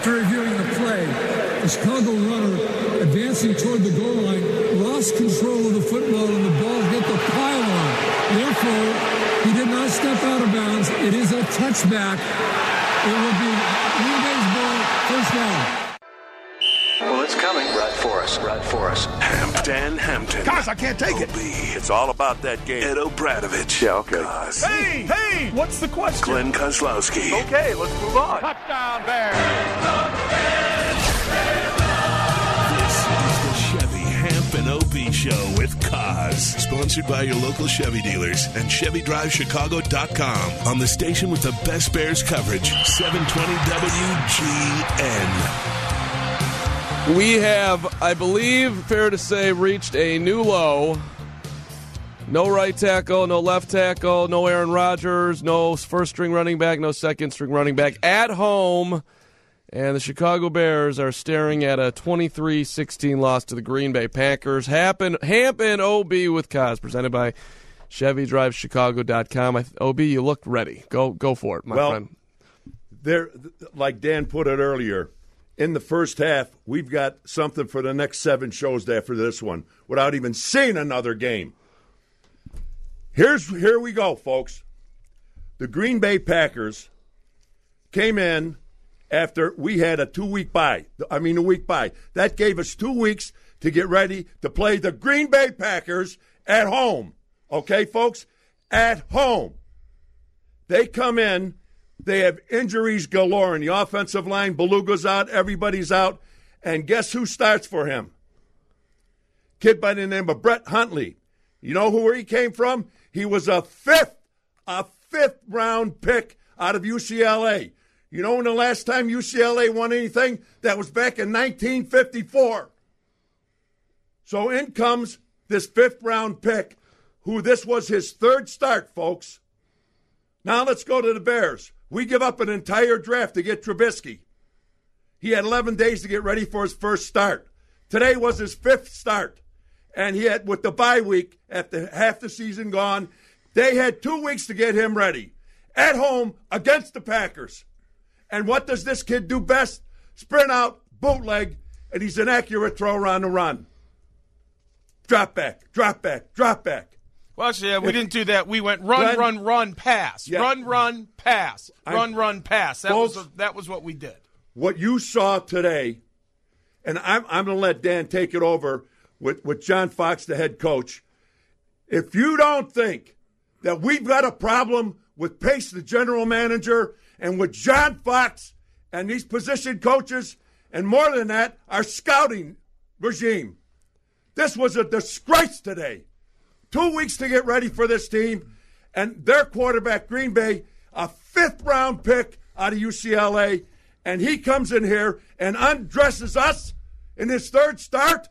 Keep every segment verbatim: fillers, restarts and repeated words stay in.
After reviewing the play, the Chicago runner advancing toward the goal line lost control of the football and the ball hit the pylon. Therefore, he did not step out of bounds. It is a touchback. It will be Green Bay's ball, first down. Well, it's coming right for us, right for us. Hampton, Hampton. Guys, I can't take O B. it. It's all about that game. Ed O'Bradovich. Yeah, okay. Cos. Hey, hey, what's the question? Glenn Kozlowski. Okay, let's move on. Touchdown, Bears. This is the Chevy Hampton O B Show with Cos. Sponsored by your local Chevy dealers and Chevy Drive Chicago dot com. On the station with the best Bears coverage, seven twenty W G N. We have, I believe, fair to say, reached a new low. No right tackle, no left tackle, no Aaron Rodgers, no first-string running back, no second-string running back at home. And the Chicago Bears are staring at a twenty-three sixteen loss to the Green Bay Packers. Hampton, Hampton O B with Cos, presented by Chevy Drive Chicago dot com. O B, you look ready. Go go for it, my well, friend. There, like Dan put it earlier, in the first half, we've got something for the next seven shows after this one without even seeing another game. Here's Here we go, folks. The Green Bay Packers came in after we had a two-week bye. I mean, a week bye. That gave us two weeks to get ready to play the Green Bay Packers at home. Okay, folks? At home. They come in. They have injuries galore in the offensive line. Beluga's out. Everybody's out. And guess who starts for him? Kid by the name of Brett Huntley. You know who where he came from? He was a fifth, a fifth round pick out of U C L A. You know when the last time U C L A won anything? That was back in nineteen fifty-four. So in comes this fifth round pick, who this was his third start, folks. Now let's go to the Bears. We give up an entire draft to get Trubisky. He had eleven days to get ready for his first start. Today was his fifth start. And he had, with the bye week, after half the season gone, they had two weeks to get him ready. At home against the Packers. And what does this kid do best? Sprint out, bootleg, and he's an accurate thrower on the run. Drop back, drop back, drop back. Well, actually, yeah, we didn't do that. We went run, Glenn, run, run, pass. Yeah. Run, run, pass. Run, I'm, run, pass. That folks, was a, that was what we did. What you saw today, and I'm, I'm going to let Dan take it over with, with John Fox, the head coach. If you don't think that we've got a problem with Pace, the general manager, and with John Fox and these position coaches, and more than that, our scouting regime, this was a disgrace today. Two weeks to get ready for this team, and their quarterback, Green Bay, a fifth-round pick out of U C L A, and he comes in here and undresses us in his third start?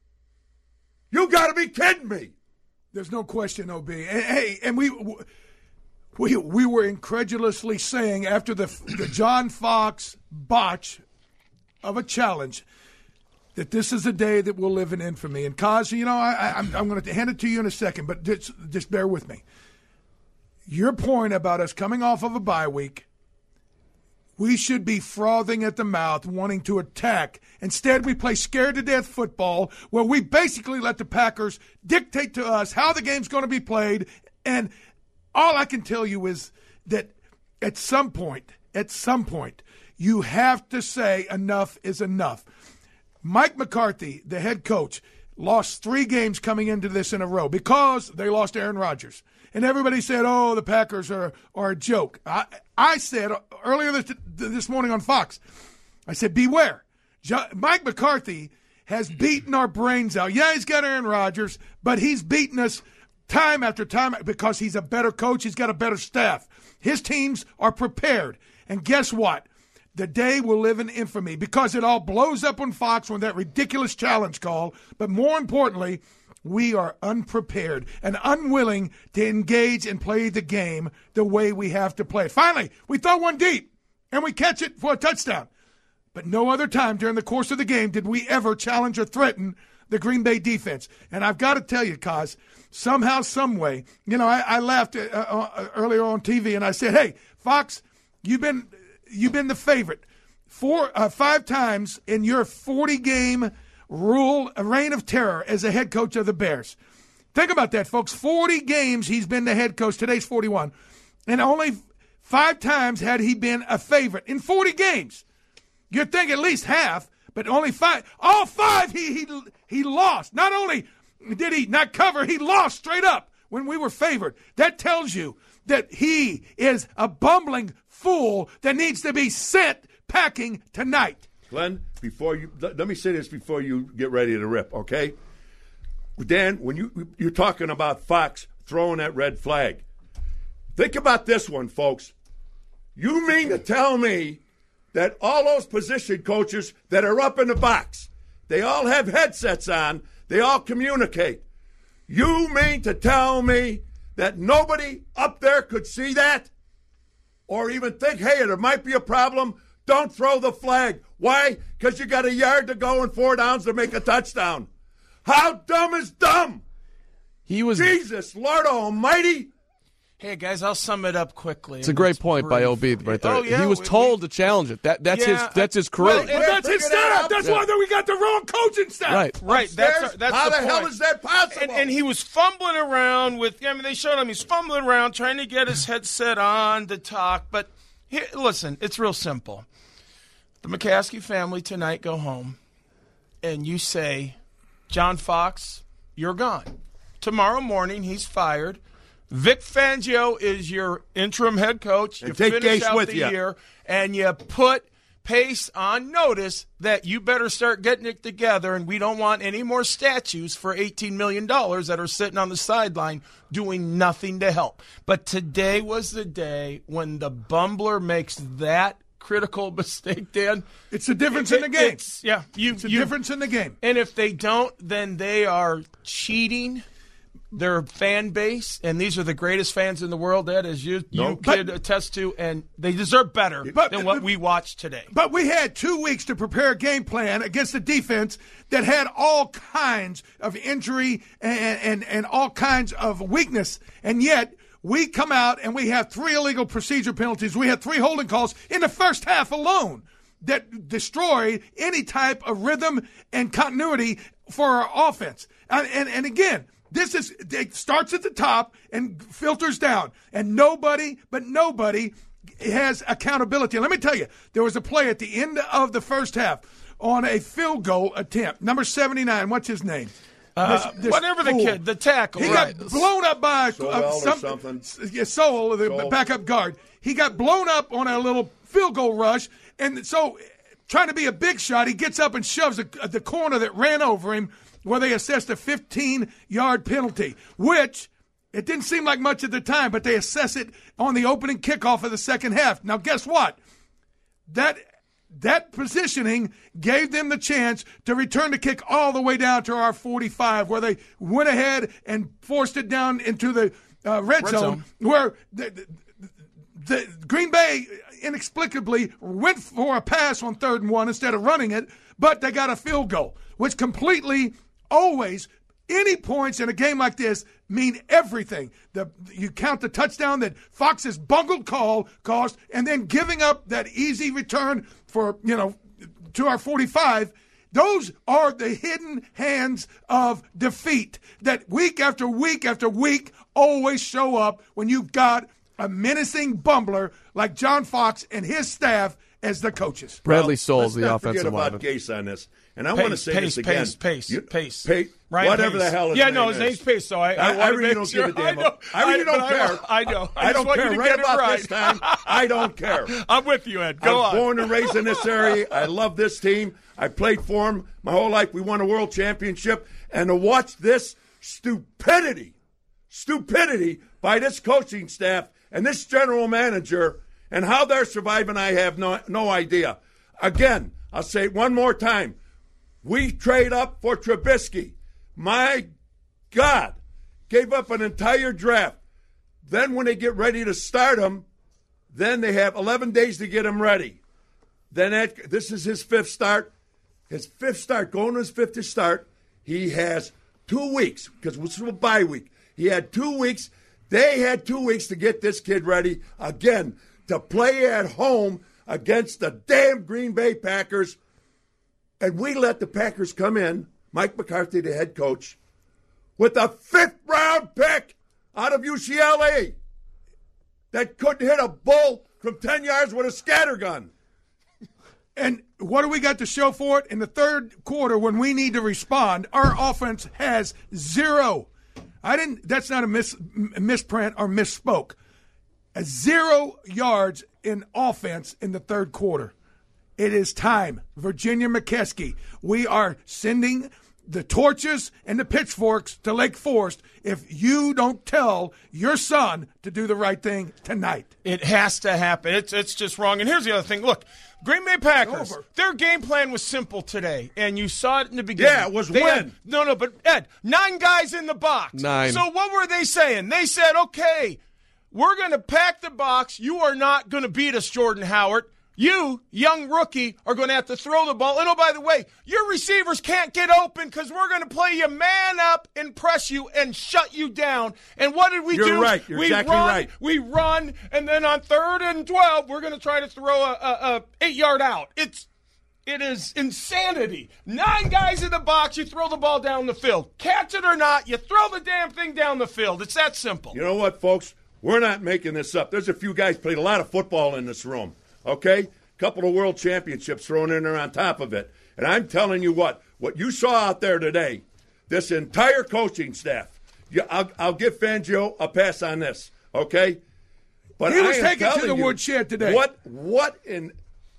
You got to be kidding me. There's no question, O B. And, hey, and we we we were incredulously saying after the the John Fox botch of a challenge that this is a day that will live in infamy. And Kaz, you know, I, I'm, I'm going to hand it to you in a second, but just, just bear with me. Your point about us coming off of a bye week, we should be frothing at the mouth, wanting to attack. Instead, we play scared-to-death football where we basically let the Packers dictate to us how the game's going to be played. And all I can tell you is that at some point, at some point, you have to say enough is enough. Mike McCarthy, the head coach, lost three games coming into this in a row because they lost Aaron Rodgers. And everybody said, oh, the Packers are, are a joke. I, I said earlier this, this morning on Fox, I said, beware. Jo- Mike McCarthy has beaten our brains out. Yeah, he's got Aaron Rodgers, but he's beaten us time after time because he's a better coach. He's got a better staff. His teams are prepared. And guess what? The day will live in infamy because it all blows up on Fox with that ridiculous challenge call. But more importantly, we are unprepared and unwilling to engage and play the game the way we have to play it. Finally, we throw one deep and we catch it for a touchdown. But no other time during the course of the game did we ever challenge or threaten the Green Bay defense. And I've got to tell you, Kaz, somehow, some way, you know, I, I laughed uh, uh, earlier on T V and I said, hey, Fox, you've been – You've been the favorite four, uh, five times in your forty-game rule, reign of terror as a head coach of the Bears. Think about that, folks. forty games he's been the head coach. Today's forty-one. And only five times had he been a favorite in forty games. You'd think at least half, but only five. All five he he he lost. Not only did he not cover, he lost straight up when we were favored. That tells you that he is a bumbling fool that needs to be sent packing tonight. Glenn, before you let, let me say this before you get ready to rip, okay? Dan, when you you're talking about Fox throwing that red flag, think about this one, folks. You mean to tell me that all those position coaches that are up in the box, they all have headsets on, they all communicate. You mean to tell me that nobody up there could see that? Or even think, hey, there might be a problem? Don't throw the flag. Why? Because you got a yard to go and four downs to make a touchdown. How dumb is dumb? He was Jesus, Lord Almighty. Hey, guys, I'll sum it up quickly. It's a great point by O B right there. Oh, yeah, he was we, told we, to challenge it. That that's yeah, his that's his career. Well, and That's his staff. That's Yeah. why we got the wrong coaching staff. Right. Right. That's, Upstairs? that's How the, the, point. hell is that possible? And, and he was fumbling around with, I mean, they showed him he's fumbling around trying to get his headset on to talk. But here, listen, it's real simple. The McCaskey family tonight go home, and you say, John Fox, you're gone. Tomorrow morning, he's fired. Vic Fangio is your interim head coach. And you take finish Gase out with the you. year, and you put Pace on notice that you better start getting it together, and we don't want any more statues for eighteen million dollars that are sitting on the sideline doing nothing to help. But today was the day when the bumbler makes that critical mistake, Dan. It's a difference It- in the game. It's, yeah, you, It's a you, difference in the game. And if they don't, then they are cheating their fan base, and these are the greatest fans in the world, Ed, as you, you No, could but- attest to, and they deserve better But- than what we watched today. But we had two weeks to prepare a game plan against a defense that had all kinds of injury and, and, and all kinds of weakness. And yet we come out and we have three illegal procedure penalties. We had three holding calls in the first half alone that destroyed any type of rhythm and continuity for our offense. And, and, and again, this is it starts at the top and filters down, and nobody, but nobody has accountability. And let me tell you, there was a play at the end of the first half on a field goal attempt. Number seventy-nine, what's his name? Uh, whatever the fool. kid, the tackle. He right. got blown up by Sowell uh, or some, something. Yeah, Sowell, the Sowell. backup guard. He got blown up on a little field goal rush, and so trying to be a big shot, he gets up and shoves a, the corner that ran over him, where they assessed a fifteen-yard penalty, which it didn't seem like much at the time, but they assess it on the opening kickoff of the second half. Now, guess what? That that positioning gave them the chance to return the kick all the way down to our forty-five, where they went ahead and forced it down into the uh, red, Red zone, zone. where the, the, the Green Bay inexplicably went for a pass on third and one instead of running it, but they got a field goal, which completely always, any points in a game like this mean everything. The, you count the touchdown that Fox's bungled call caused, and then giving up that easy return for, you know, to our forty-five. Those are the hidden hands of defeat that week after week after week always show up when you've got a menacing bumbler like John Fox and his staff as the coaches. Bradley Well, Souls, let's the not offensive forget about lineman. Gase on this. And I Pace, want to say Pace, this again. Pace, Pace, You- Pace. Pace, Ryan whatever Pace. the hell his yeah, name no, his is. name's Pace, so I, I, I, I wanna really make don't sure. give a damn. I, know, I really don't but care. I know. I, I just don't want care. you to Right get it about right. this time, I don't care. I'm with you, Ed. Go I was on. born and raised in this area. I love this team. I played for them my whole life. We won a world championship. And to watch this stupidity, stupidity by this coaching staff and this general manager and how they're surviving, I have no, no idea. Again, I'll say it one more time. We trade up for Trubisky. My God, gave up an entire draft. Then when they get ready to start him, then they have eleven days to get him ready. Then that, this is his fifth start. His fifth start, going to his fifth start. He has two weeks, because this was a bye week. He had two weeks. They had two weeks to get this kid ready, again, to play at home against the damn Green Bay Packers, and we let the Packers come in, Mike McCarthy, the head coach, with a fifth-round pick out of U C L A that couldn't hit a bull from ten yards with a scattergun. And what do we got to show for it? In the third quarter, when we need to respond, our offense has zero. I didn't. That's not a mis, misprint or misspoke. A zero yards in offense in the third quarter. It is time. Virginia McKeskey, we are sending the torches and the pitchforks to Lake Forest if you don't tell your son to do the right thing tonight. It has to happen. It's it's just wrong. And here's the other thing. Look, Green Bay Packers, Over. their game plan was simple today, and you saw it in the beginning. Yeah, it was They win. had- no, no, but Ed, nine guys in the box. Nine. So what were they saying? They said, okay, we're going to pack the box. You are not going to beat us, Jordan Howard. You, young rookie, are going to have to throw the ball. And, oh, by the way, your receivers can't get open because we're going to play you man up and press you and shut you down. And what did we You're do? right. You're we exactly run, right. We run, and then on third and twelve, we're going to try to throw a, a, a eight-yard out. It's It is insanity. Nine guys in the box, you throw the ball down the field. Catch it or not, you throw the damn thing down the field. It's that simple. You know what, folks? We're not making this up. There's a few guys played a lot of football in this room, okay? Couple of world championships thrown in there on top of it. And I'm telling you what, what you saw out there today, this entire coaching staff, you, I'll, I'll give Fangio a pass on this, okay? But He was I am taken to telling the you, woodshed today. What, what in,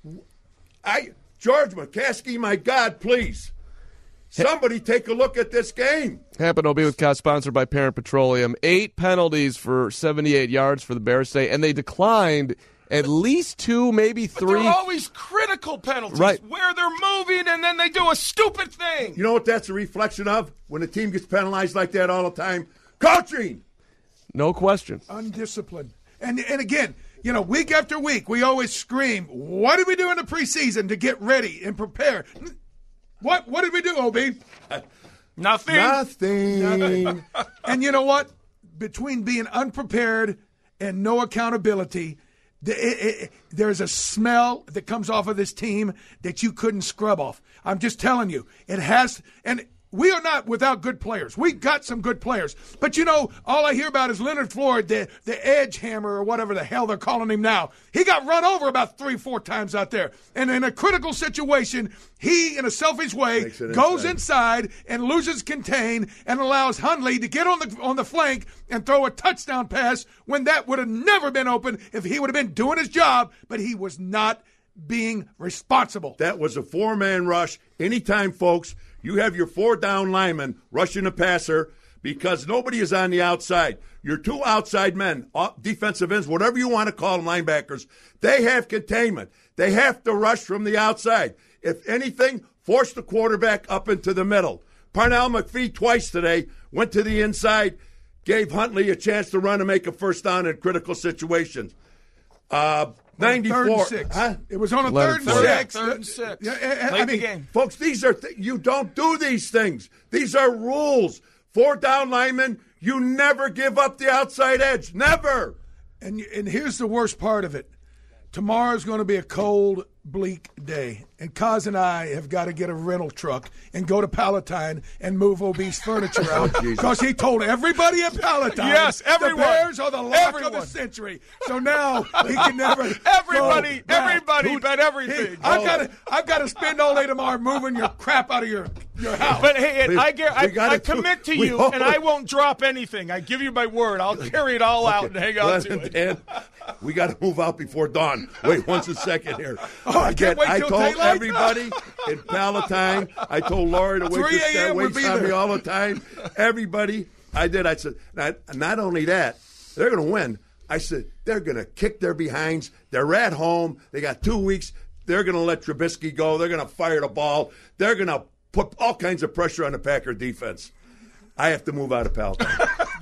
I, George McCaskey, my God, please. Somebody take a look at this game. Happen to be with Cos, sponsored by Parent Petroleum. Eight penalties for seventy-eight yards for the Bears today, and they declined at least two, maybe But three. they're always critical penalties, Right. where they're moving and then they do a stupid thing. You know what that's a reflection of? When a team gets penalized like that all the time? Coaching! No question. Undisciplined. And and again, you know, week after week, we always scream, what did we do in the preseason to get ready and prepare? What what did we do, O B? Nothing. Nothing. And you know what? Between being unprepared and no accountability, the, it, it, there's a smell that comes off of this team that you couldn't scrub off. I'm just telling you, it has. And we are not without good players. We got some good players. But, you know, all I hear about is Leonard Floyd, the, the edge hammer or whatever the hell they're calling him now. He got run over about three, four times out there. And in a critical situation, he, in a selfish way, Makes it goes inside. inside and loses contain and allows Hundley to get on the on the flank and throw a touchdown pass when that would have never been open if he would have been doing his job, but he was not being responsible. That was a four-man rush. Anytime, folks, you have your four down linemen rushing a passer because nobody is on the outside. Your two outside men, defensive ends, whatever you want to call them, linebackers, they have containment. They have to rush from the outside. If anything, force the quarterback up into the middle. Parnell McPhee twice today went to the inside, gave Huntley a chance to run and make a first down in critical situations. Uh, ninety-four. Third and six. Huh? It was on a Eleven third and four. six. Third and six. Yeah, I- I Played the mean, game. Folks, these are th- you don't do these things. These are rules. Four down linemen, you never give up the outside edge. Never. And and here's the worst part of it. Tomorrow's going to be a cold, bleak day, and Kaz and I have got to get a rental truck and go to Palatine and move O B's furniture out Jesus. because he told everybody at Palatine, Yes, everyone. the Bears are the lock Everyone. of the century. So now he can never. Everybody, go back. everybody Who- bet everything. I've got to. I've got to spend all day tomorrow moving your crap out of your your house. But hey, Ed, We- I, gar- we I, gotta I do- commit to we you, all- and I won't drop anything. I give you my word. I'll carry it all out and hang on to Glenn it. and Dan, we got to move out before dawn. Wait, once a second here. Oh, I can't wait I till told daylight. everybody in Palatine. I told Lori to wait three that a.m. we'll waits be on me there. all the time. Everybody, I did. I said, not, not only that, they're going to win. I said, they're going to kick their behinds. They're at home. They got two weeks. They're going to let Trubisky go. They're going to fire the ball. They're going to put all kinds of pressure on the Packer defense. I have to move out of Palatine.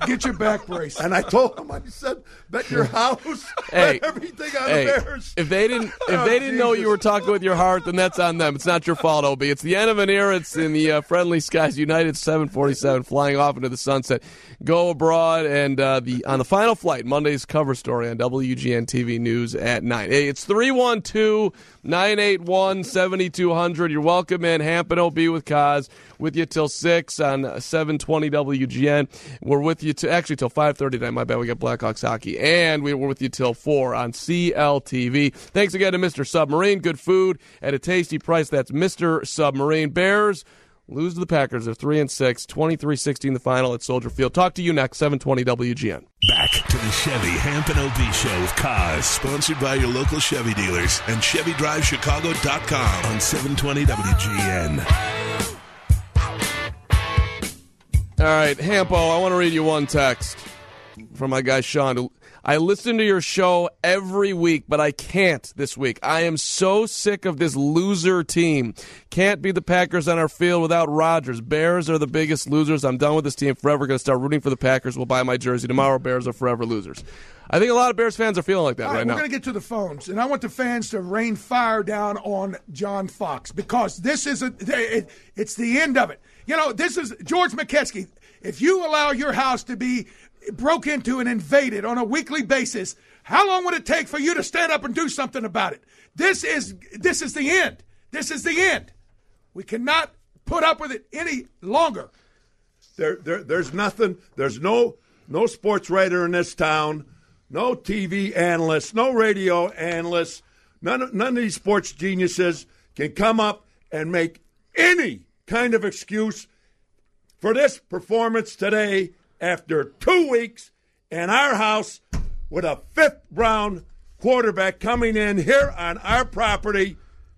Get your back brace. And I told him, I said, bet your house, Hey, bet everything on hey, the Bears. if they didn't, if Oh, they didn't know you Jesus. were talking with your heart, then that's on them. It's not your fault, O B. It's the end of an era. It's in the uh, Friendly Skies United seven forty-seven, flying off into the sunset. Go abroad, and uh, the on the final flight, Monday's cover story on W G N T V News at nine. Hey, it's three one two, nine eight one, seven two zero zero. You're welcome in. Hampton O B with Kaz. With you till six on seven twenty W G N. We're with you to actually till five thirty tonight. My bad, we got Blackhawks hockey, and we were with you till four on C L T V. Thanks again to Mister Submarine. Good food at a tasty price. That's Mister Submarine. Bears lose to the Packers. They're three and six, twenty-three sixteen the final at Soldier Field. Talk to you next, seven twenty W G N. Back to the Chevy Hampton O B Show with Kaz, sponsored by your local Chevy dealers and Chevy Drive Chicago dot com on seven twenty W G N. All right, Hampo, I want to read you one text from my guy Sean. I listen to your show every week, but I can't this week. I am so sick of this loser team. Can't be the Packers on our field without Rodgers. Bears are the biggest losers. I'm done with this team forever. Going to start rooting for the Packers. We'll buy my jersey tomorrow. Bears are forever losers. I think a lot of Bears fans are feeling like that All right, right we're now. going to get to the phones, and I want the fans to rain fire down on John Fox because this is a it, it's the end of it. You know, this is George McKeskey. If you allow your house to be broke into and invaded on a weekly basis, how long would it take for you to stand up and do something about it? This is this is the end. This is the end. We cannot put up with it any longer. There, there, there's nothing. There's no, no sports writer in this town, no T V analyst, no radio analyst. None, of- none of these sports geniuses can come up and make any kind of excuse for this performance today after two weeks in our house with a fifth round quarterback coming in here on our property.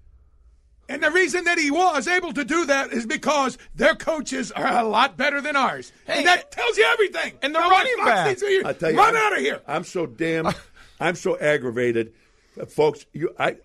And the reason that he was able to do that is because their coaches are a lot better than ours. Hey, and that tells you everything. and the Now, running Fox back. needs to- I tell you, run I'm- out of here. I'm so damn, I'm so aggravated, Uh, folks. You, I,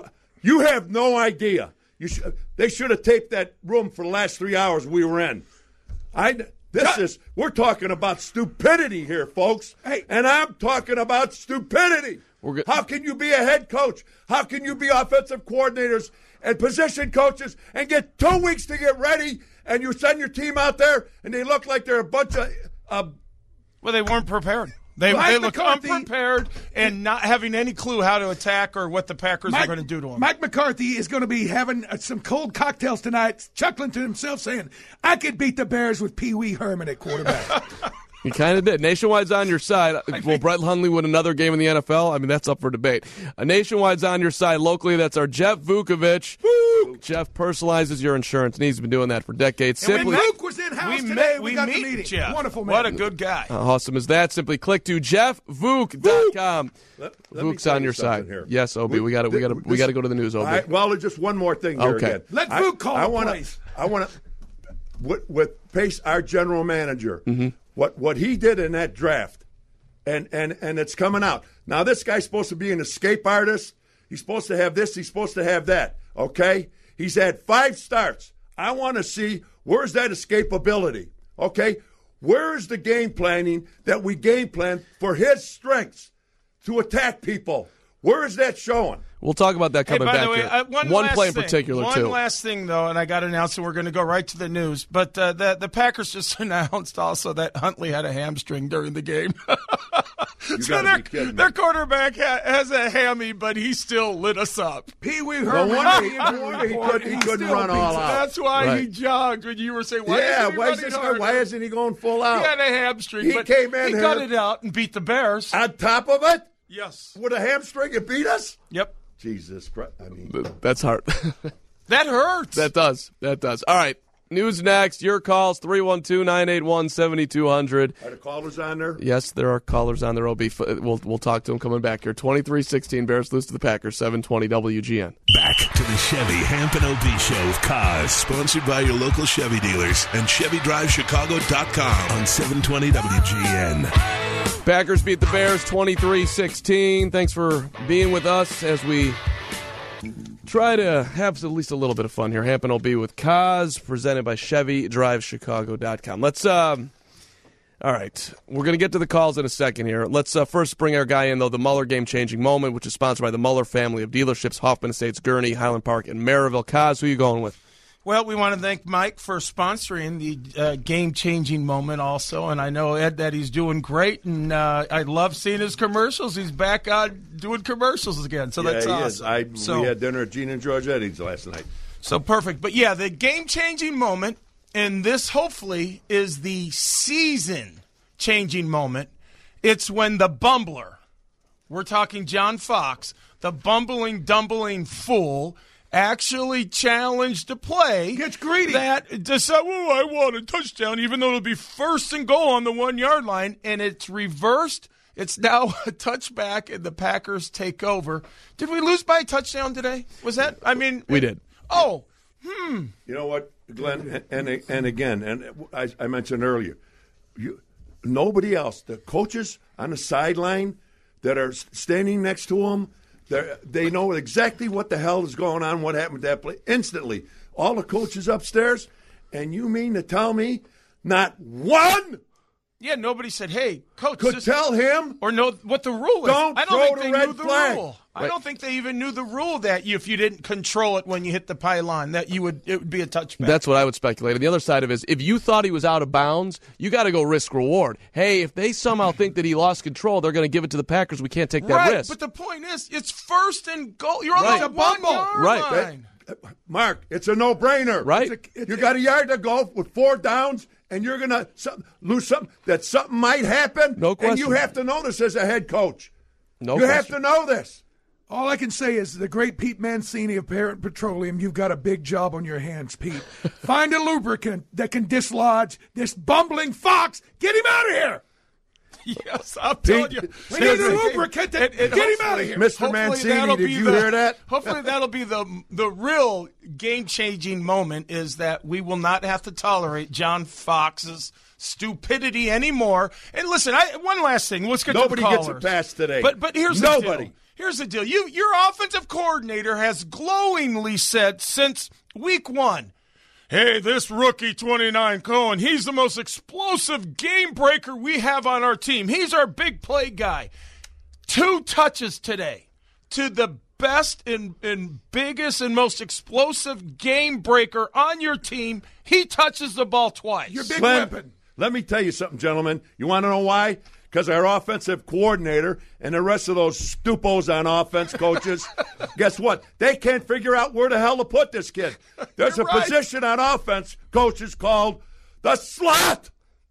you have no idea. You should, they should have taped that room for the last three hours we were in. I. This is we're talking about stupidity here, folks. Hey. And I'm talking about stupidity. We're go- How can you be a head coach? How can you be offensive coordinators and position coaches and get two weeks to get ready, and you send your team out there and they look like they're a bunch of uh, Well, they weren't prepared. They, Mike they look McCarthy- unprepared and not having any clue how to attack or what the Packers Mike, are going to do to them. Mike McCarthy is going to be having uh, some cold cocktails tonight, chuckling to himself, saying, I could beat the Bears with Pee Wee Herman at quarterback. He kind of did. Nationwide's on your side. Will Brett Hundley win another game in the N F L? I mean, that's up for debate. Uh, Nationwide's on your side. Locally, that's our Jeff Vukovich. Jeff personalizes your insurance, and he's been doing that for decades. And when Simply, Luke was in house we today, met, we, we got meet the meeting. Jeff. Wonderful man. What a good guy. how awesome is that? Simply click to jeff vuk dot com. Let- let me Vuk's tell on you your something side. here. Yes, O B. We got to. We got to. We this- got to go to the news, O B. I, well, there's just one more thing here Okay. again. Let I- Vuk call I the wanna, plays. I want to, with, with Pace, our general manager, Mm-hmm. what what he did in that draft, and and and it's coming out now. This guy's supposed to be an escape artist. He's supposed to have this. He's supposed to have that. Okay, he's had five starts. I want to see where's that escapability. Okay, where is the game planning that we game plan for his strengths to attack people? Where is that showing? We'll talk about that Hey, coming by back the way, here. uh, one, one last play in thing. particular, one too. last thing, though, and I got to announce it. We're going to go right to the news. But uh, the, the Packers just announced also that Huntley had a hamstring during the game. You so gotta their, be kidding me. their quarterback ha- has a hammy, but he still lit us up. Pee Wee No Herman. wonder, he, injury no wonder he, report, could, he and couldn't still run all beats us. out. That's why Right. he jogged when you were saying, why yeah, isn't he why, is running this guy, harder? why isn't he going full out? He had a hamstring, He but came in he here- got it out and beat the Bears. On top of it, yes. with a hamstring, it beat us? Yep. Jesus Christ. I mean, That's hard. That hurts. That does. That does. All right. News next. Your calls, three one two, nine eight one, seven two zero zero. are the callers on there? Yes, there are callers on there. O B. We'll, we'll talk to them coming back here. twenty-three sixteen, Bears lose to the Packers, seven twenty W G N. Back to the Chevy Hampton O B Show with Kaz, sponsored by your local Chevy dealers and Chevy Drive Chicago dot com on seven twenty W G N. Packers beat the Bears twenty-three sixteen. Thanks for being with us as we try to have at least a little bit of fun here. Hampton O B with Kaz, presented by Chevy Drive Chicago dot com. Let's um, All right. We're going to get to the calls in a second here. Let's uh, first bring our guy in, though, the Muller game-changing moment, which is sponsored by the Muller family of dealerships, Hoffman Estates, Gurney, Highland Park, and Maryville. Kaz, who are you going with? Well, we want to thank Mike for sponsoring the uh, game-changing moment also, and I know, Ed, that he's doing great, and uh, I love seeing his commercials. He's back on doing commercials again, so yeah, that's he awesome. Is. I, so, we had dinner at Gene and Georgetti's last night. So perfect. But, yeah, the game-changing moment, and this hopefully is the season-changing moment. It's when the bumbler, we're talking John Fox, the bumbling, dumbling fool, actually challenged to play. Gets greedy. That decide, oh, I want a touchdown, even though it'll be first and goal on the one-yard line, and it's reversed. It's now a touchback, and the Packers take over. Did we lose by a touchdown today? Was that? I mean, we did. Oh, hmm. You know what, Glenn, and and, and again, and I, I mentioned earlier, you, nobody else, the coaches on the sideline that are standing next to him, They're, they know exactly what the hell is going on, what happened to that play instantly. All the coaches upstairs, and you mean to tell me not one? Yeah, nobody said, "Hey, coach, could this, tell him or know what the rule is." Don't I don't throw think the they red knew the flag. rule. I Right. don't think they even knew the rule that you, if you didn't control it when you hit the pylon, that you would it would be a touchback. That's what I would speculate. And the other side of it is, if you thought he was out of bounds, you got to go risk reward. Hey, if they somehow think that he lost control, they're going to give it to the Packers. We can't take that right, risk. but the point is, it's first and goal. You're on Right. the It's a one bumble. yard Right. line. Mark, it's a no-brainer. Right. It's a, you got a yard to go with four downs, and you're going to some, lose something, that something might happen. No question. And you have to know this as a head coach. No you question. have to know this. All I can say is the great Pete Mancini of Parent Petroleum, you've got a big job on your hands, Pete. Find a lubricant that can dislodge this bumbling fox. Get him out of here. Yes, I'm telling you. We need a lubricant that get him out of here. Mister Hopefully Mancini, that'll did be you the- hear that? Hopefully that'll be the the real game-changing moment, is that we will not have to tolerate John Fox's stupidity anymore. And listen, I, one last thing. Let's get Nobody to the gets a callers. pass today. But but here's the Nobody. deal. Here's the deal. You your offensive coordinator has glowingly said since week one, hey, this rookie twenty-nine Cohen, he's the most explosive game breaker we have on our team. He's our big play guy. Two touches today to the best and, and biggest and most explosive game breaker on your team. He touches the ball twice. Your big Glenn, weapon. let me tell you something, gentlemen. You want to know why? Because our offensive coordinator and the rest of those stupos on offense, coaches, guess what? They can't figure out where the hell to put this kid. There's a Right. position on offense, coaches, called the slot.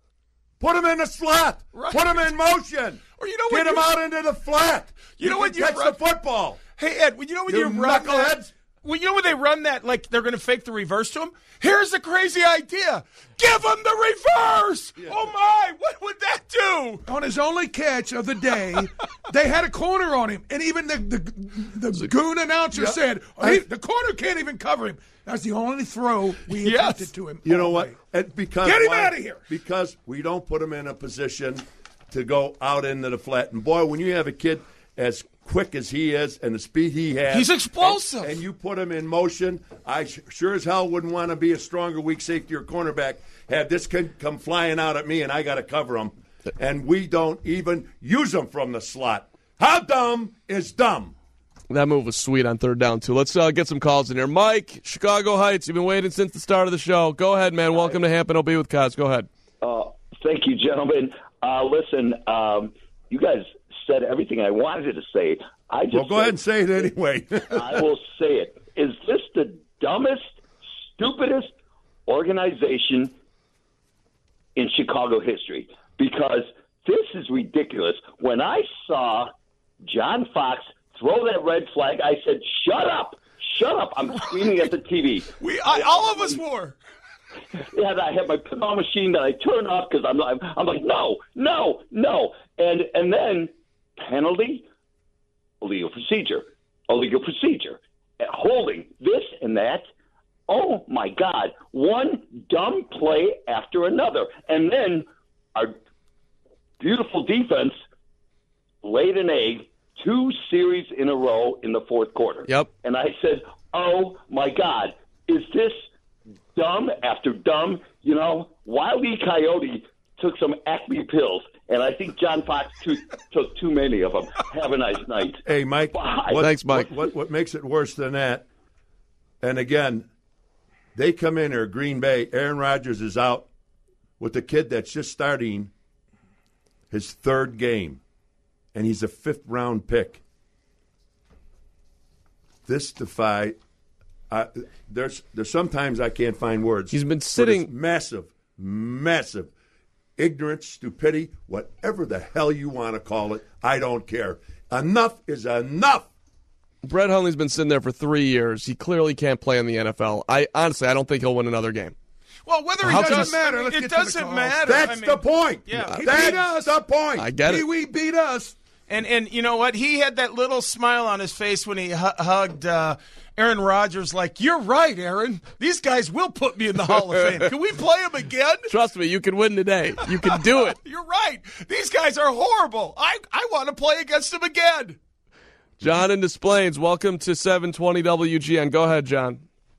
Put him in the slot. Right. Put him in motion. Or you know Get what him you- out into the flat. You know can what you catch run- the football. Hey, Ed, well, you know when You you, run that, knuckleheads. well, you know when they run that, like they're going to fake the reverse to him? Here's the crazy idea. Give him the reverse. Oh, my. What would that do? On his only catch of the day, they had a corner on him, and even the the, the goon announcer Yeah. said, oh, he, the corner can't even cover him. That's the only throw we Yes. attempted to him. You know all what? day. And because Get him why? outta here. Because we don't put him in a position to go out into the flat. And boy, when you have a kid as quick as he is and the speed he has, He's explosive. And, and you put him in motion, I sh- sure as hell wouldn't want to be a stronger weak safety or cornerback. Have this kid come flying out at me and I got to cover him, and we don't even use him from the slot. How dumb is dumb? That move was sweet on third down, too. Let's uh, get some calls in here. Mike, Chicago Heights, you've been waiting since the start of the show. Go ahead, man. Welcome to Hampton O B with Kaz. Go ahead. Uh, thank you, gentlemen. Uh, listen, um, you guys said everything I wanted to say. I just Well, go said, ahead and say it anyway. I will say it. Is this the dumbest, stupidest organization in Chicago history? Because this is ridiculous. When I saw John Fox throw that red flag, I said, shut up, shut up. I'm screaming at the T V. We, I, all of us were. Yeah, I had my pinball machine that I turn off because I'm, I'm I'm like no, no, no, and and then penalty, illegal procedure, illegal procedure, holding this and that. Oh my God! One dumb play after another, and then our beautiful defense laid an egg two series in a row in the fourth quarter. Yep. And I said, oh my God, is this dumb after dumb? You know, Wile E. Coyote took some Acme pills, and I think John Fox took, took too many of them. Have a nice night. Hey, Mike. Bye. What, Thanks, Mike. What, what, what makes it worse than that, and again, they come in here, Green Bay, Aaron Rodgers is out with a kid that's just starting his third game, and he's a fifth-round pick. This defy uh, – there's, there's sometimes I can't find words. He's been for sitting this massive, massive ignorance, stupidity, whatever the hell you want to call it, I don't care. Enough is enough. Brett Hundley's been sitting there for three years. He clearly can't play in the N F L. I honestly, I don't think he'll win another game. Well, whether he How does, does it matter? Let's it get to the doesn't calls. matter. That's I mean, the point. Yeah. He That's beat us. the point. I get Pee it. Wee beat us. And and you know what? He had that little smile on his face when he hu- hugged uh, Aaron Rodgers. Like, you're right, Aaron. These guys will put me in the Hall of Fame. Can we play him again? Trust me, you can win today. You can do it. You're right. These guys are horrible. I I want to play against them again. John in Des Plaines, welcome to seven twenty W G N. Go ahead, John.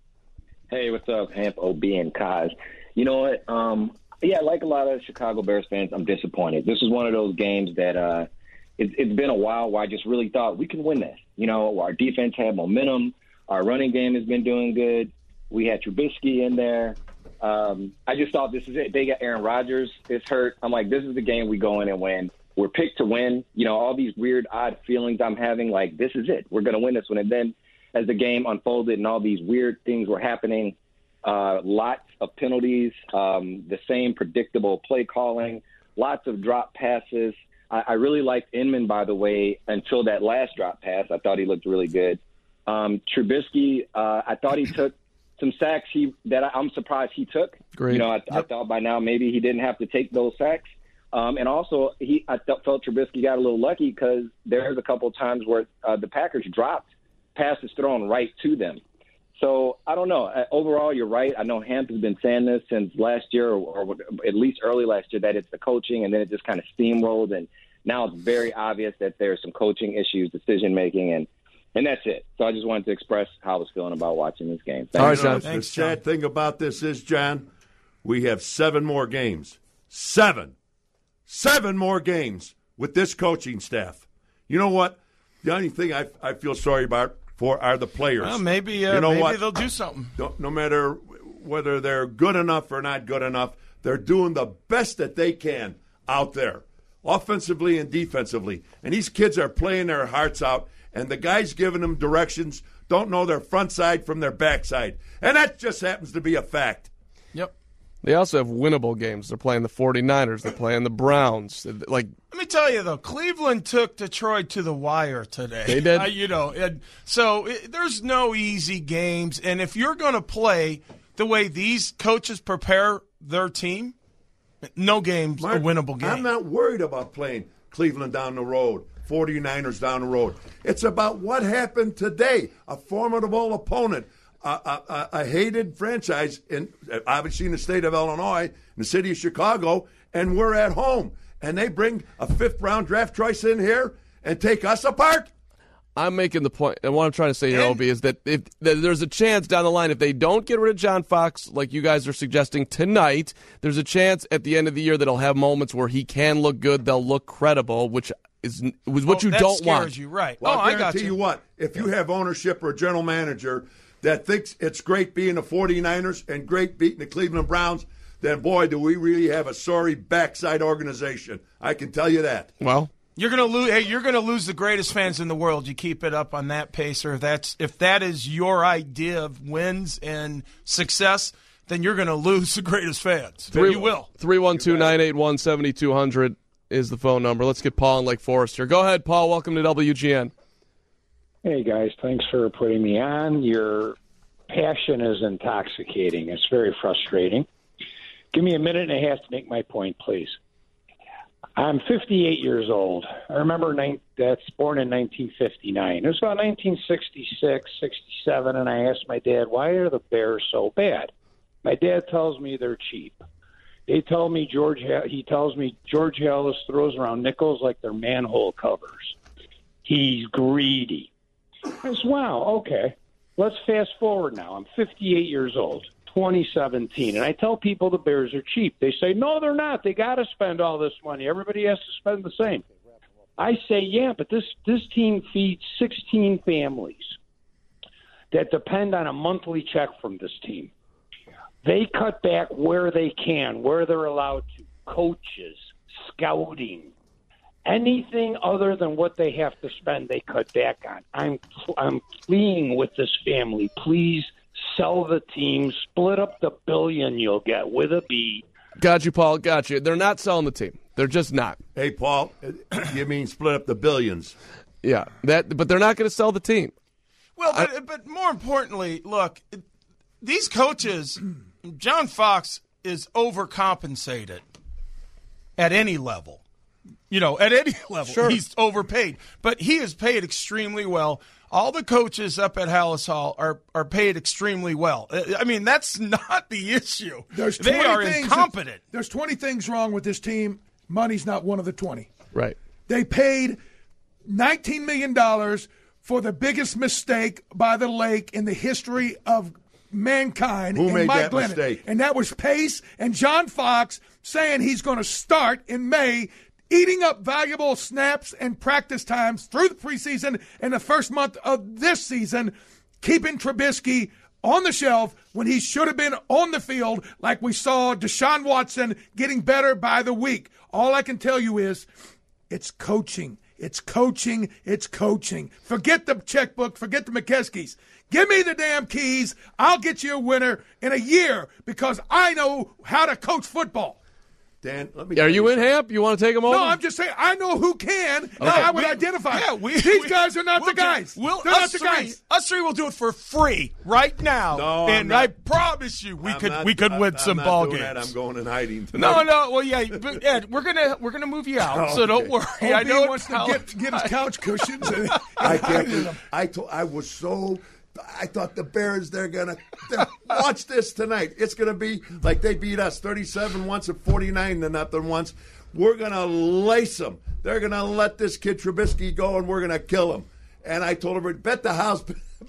Hey, what's up, Hamp, O B, and Kaz? You know what? Um, yeah, like a lot of Chicago Bears fans, I'm disappointed. This is one of those games that uh, it, it's been a while where I just really thought we can win this. You know, our defense had momentum. Our running game has been doing good. We had Trubisky in there. Um, I just thought this is it. They got Aaron Rodgers. It's hurt. I'm like, this is the game we go in and win. We're picked to win. You know, all these weird, odd feelings I'm having, like, this is it. We're going to win this one. And then as the game unfolded and all these weird things were happening, uh, lots of penalties, um, the same predictable play calling, lots of drop passes. I, I really liked Inman, by the way, until that last drop pass. I thought he looked really good. Um, Trubisky, uh, I thought he took some sacks he that I, I'm surprised he took. Great. You know, I, yep. I thought by now maybe he didn't have to take those sacks. Um, and also, he I felt, felt Trubisky got a little lucky because there's a couple of times where uh, the Packers dropped passes thrown right to them. So, I don't know. Uh, overall, you're right. I know Hamp has been saying this since last year or, or at least early last year that it's the coaching, and then it just kind of steamrolled. And now it's very obvious that there's some coaching issues, decision-making, and and that's it. So I just wanted to express how I was feeling about watching this game. Thanks. All right, John. The Thanks, sad thing about this is, John, we have seven more games. Seven. Seven more games with this coaching staff. You know what? The only thing I, I feel sorry about for are the players. Well, maybe uh, you know maybe what? they'll do something. No, no matter whether they're good enough or not good enough, they're doing the best that they can out there, offensively and defensively. And these kids are playing their hearts out, and the guys giving them directions don't know their front side from their backside. And that just happens to be a fact. Yep. They also have winnable games. They're playing the 49ers. They're playing the Browns. Like, Let me tell you, though, Cleveland took Detroit to the wire today. They did. Uh, you know, and so it, there's no easy games. And if you're going to play the way these coaches prepare their team, no game's Mark, a winnable game. I'm not worried about playing Cleveland down the road, 49ers down the road. It's about what happened today, a formidable opponent. A, a, a hated franchise, in obviously in the state of Illinois, in the city of Chicago, and we're at home. And they bring a fifth-round draft choice in here and take us apart? I'm making the point, and what I'm trying to say here, Obi, is that if that there's a chance down the line, if they don't get rid of John Fox, like you guys are suggesting tonight, there's a chance at the end of the year that he'll have moments where he can look good, they'll look credible, which is was what Oh, you that don't scares want. you, right. Well, oh, I I got guarantee you. you what, if you have ownership or a general manager that thinks it's great being the 49ers and great beating the Cleveland Browns, then boy, do we really have a sorry backside organization. I can tell you that. Well, You're gonna lose. Hey, you're gonna lose the greatest fans in the world. You keep it up on that pace, or if that's if that is your idea of wins and success, then you're gonna lose the greatest fans. Three, you will. three one two, nine eight one, seven two zero zero is the phone number. Let's get Paul in Lake Forest here. Go ahead, Paul. Welcome to W G N. Hey, guys. Thanks for putting me on. Your passion is intoxicating. It's very frustrating. Give me a minute and a half to make my point, please. I'm fifty-eight years old. I remember nine, that's born in nineteen fifty-nine. It was about nineteen sixty-six, sixty-seven, and I asked my dad, why are the Bears so bad? My dad tells me they're cheap. They tell me George. He tells me George Halas throws around nickels like they're manhole covers. He's greedy. I said, wow, okay. Let's fast forward now. I'm fifty-eight years old. twenty seventeen. And I tell people the Bears are cheap. They say, no, they're not. They got to spend all this money. Everybody has to spend the same. I say, yeah, but this, this team feeds sixteen families that depend on a monthly check from this team. They cut back where they can, where they're allowed to. Coaches, scouting, anything other than what they have to spend, they cut back on. I'm I'm pleading with this family. Please sell the team, split up the billion you'll get with a B. Got you, Paul. Got you. They're not selling the team. They're just not. Hey, Paul, you mean split up the billions? Yeah, that. But they're not going to sell the team. Well, but, I, but more importantly, look, these coaches, John Fox is overcompensated at any level. You know, at any level, sure. He's overpaid. But he is paid extremely well. All the coaches up at Hallis Hall are, are paid extremely well. I mean, that's not the issue. There's they are incompetent. That, there's twenty things wrong with this team. Money's not one of the twenty. Right. They paid nineteen million dollars for the biggest mistake by the Lake in the history of mankind. Who and made Mike that Glennon. mistake? And that was Pace and John Fox saying he's going to start in May, eating up valuable snaps and practice times through the preseason and the first month of this season, keeping Trubisky on the shelf when he should have been on the field, like we saw Deshaun Watson getting better by the week. All I can tell you is it's coaching. It's coaching. It's coaching. Forget the checkbook. Forget the McKeskys. Give me the damn keys. I'll get you a winner in a year because I know how to coach football. Dan, let me. Are you in, Hamp? You want to take them over? No, I'm just saying I know who can. Okay. Now I would we, identify. Yeah, we, These we, guys are not we'll the guys. Do, we'll, They're us not the three, guys. Us three will do it for free right now, No, and I promise you, we I'm could not, we could I'm, win I'm some not ball doing games. That. I'm going in hiding tonight. No, no. Well, yeah, but Ed, we're gonna we're gonna move you out, Oh, so don't okay. worry. O B I know wants how, to get, get his couch cushions. And, I can't. believe- I told. I was so. I thought the Bears. They're gonna they're, watch this tonight. It's gonna be like they beat us thirty-seven once and forty-nine to nothing once. We're gonna lace them. They're gonna let this kid Trubisky go, and we're gonna kill him. And I told him, bet the house.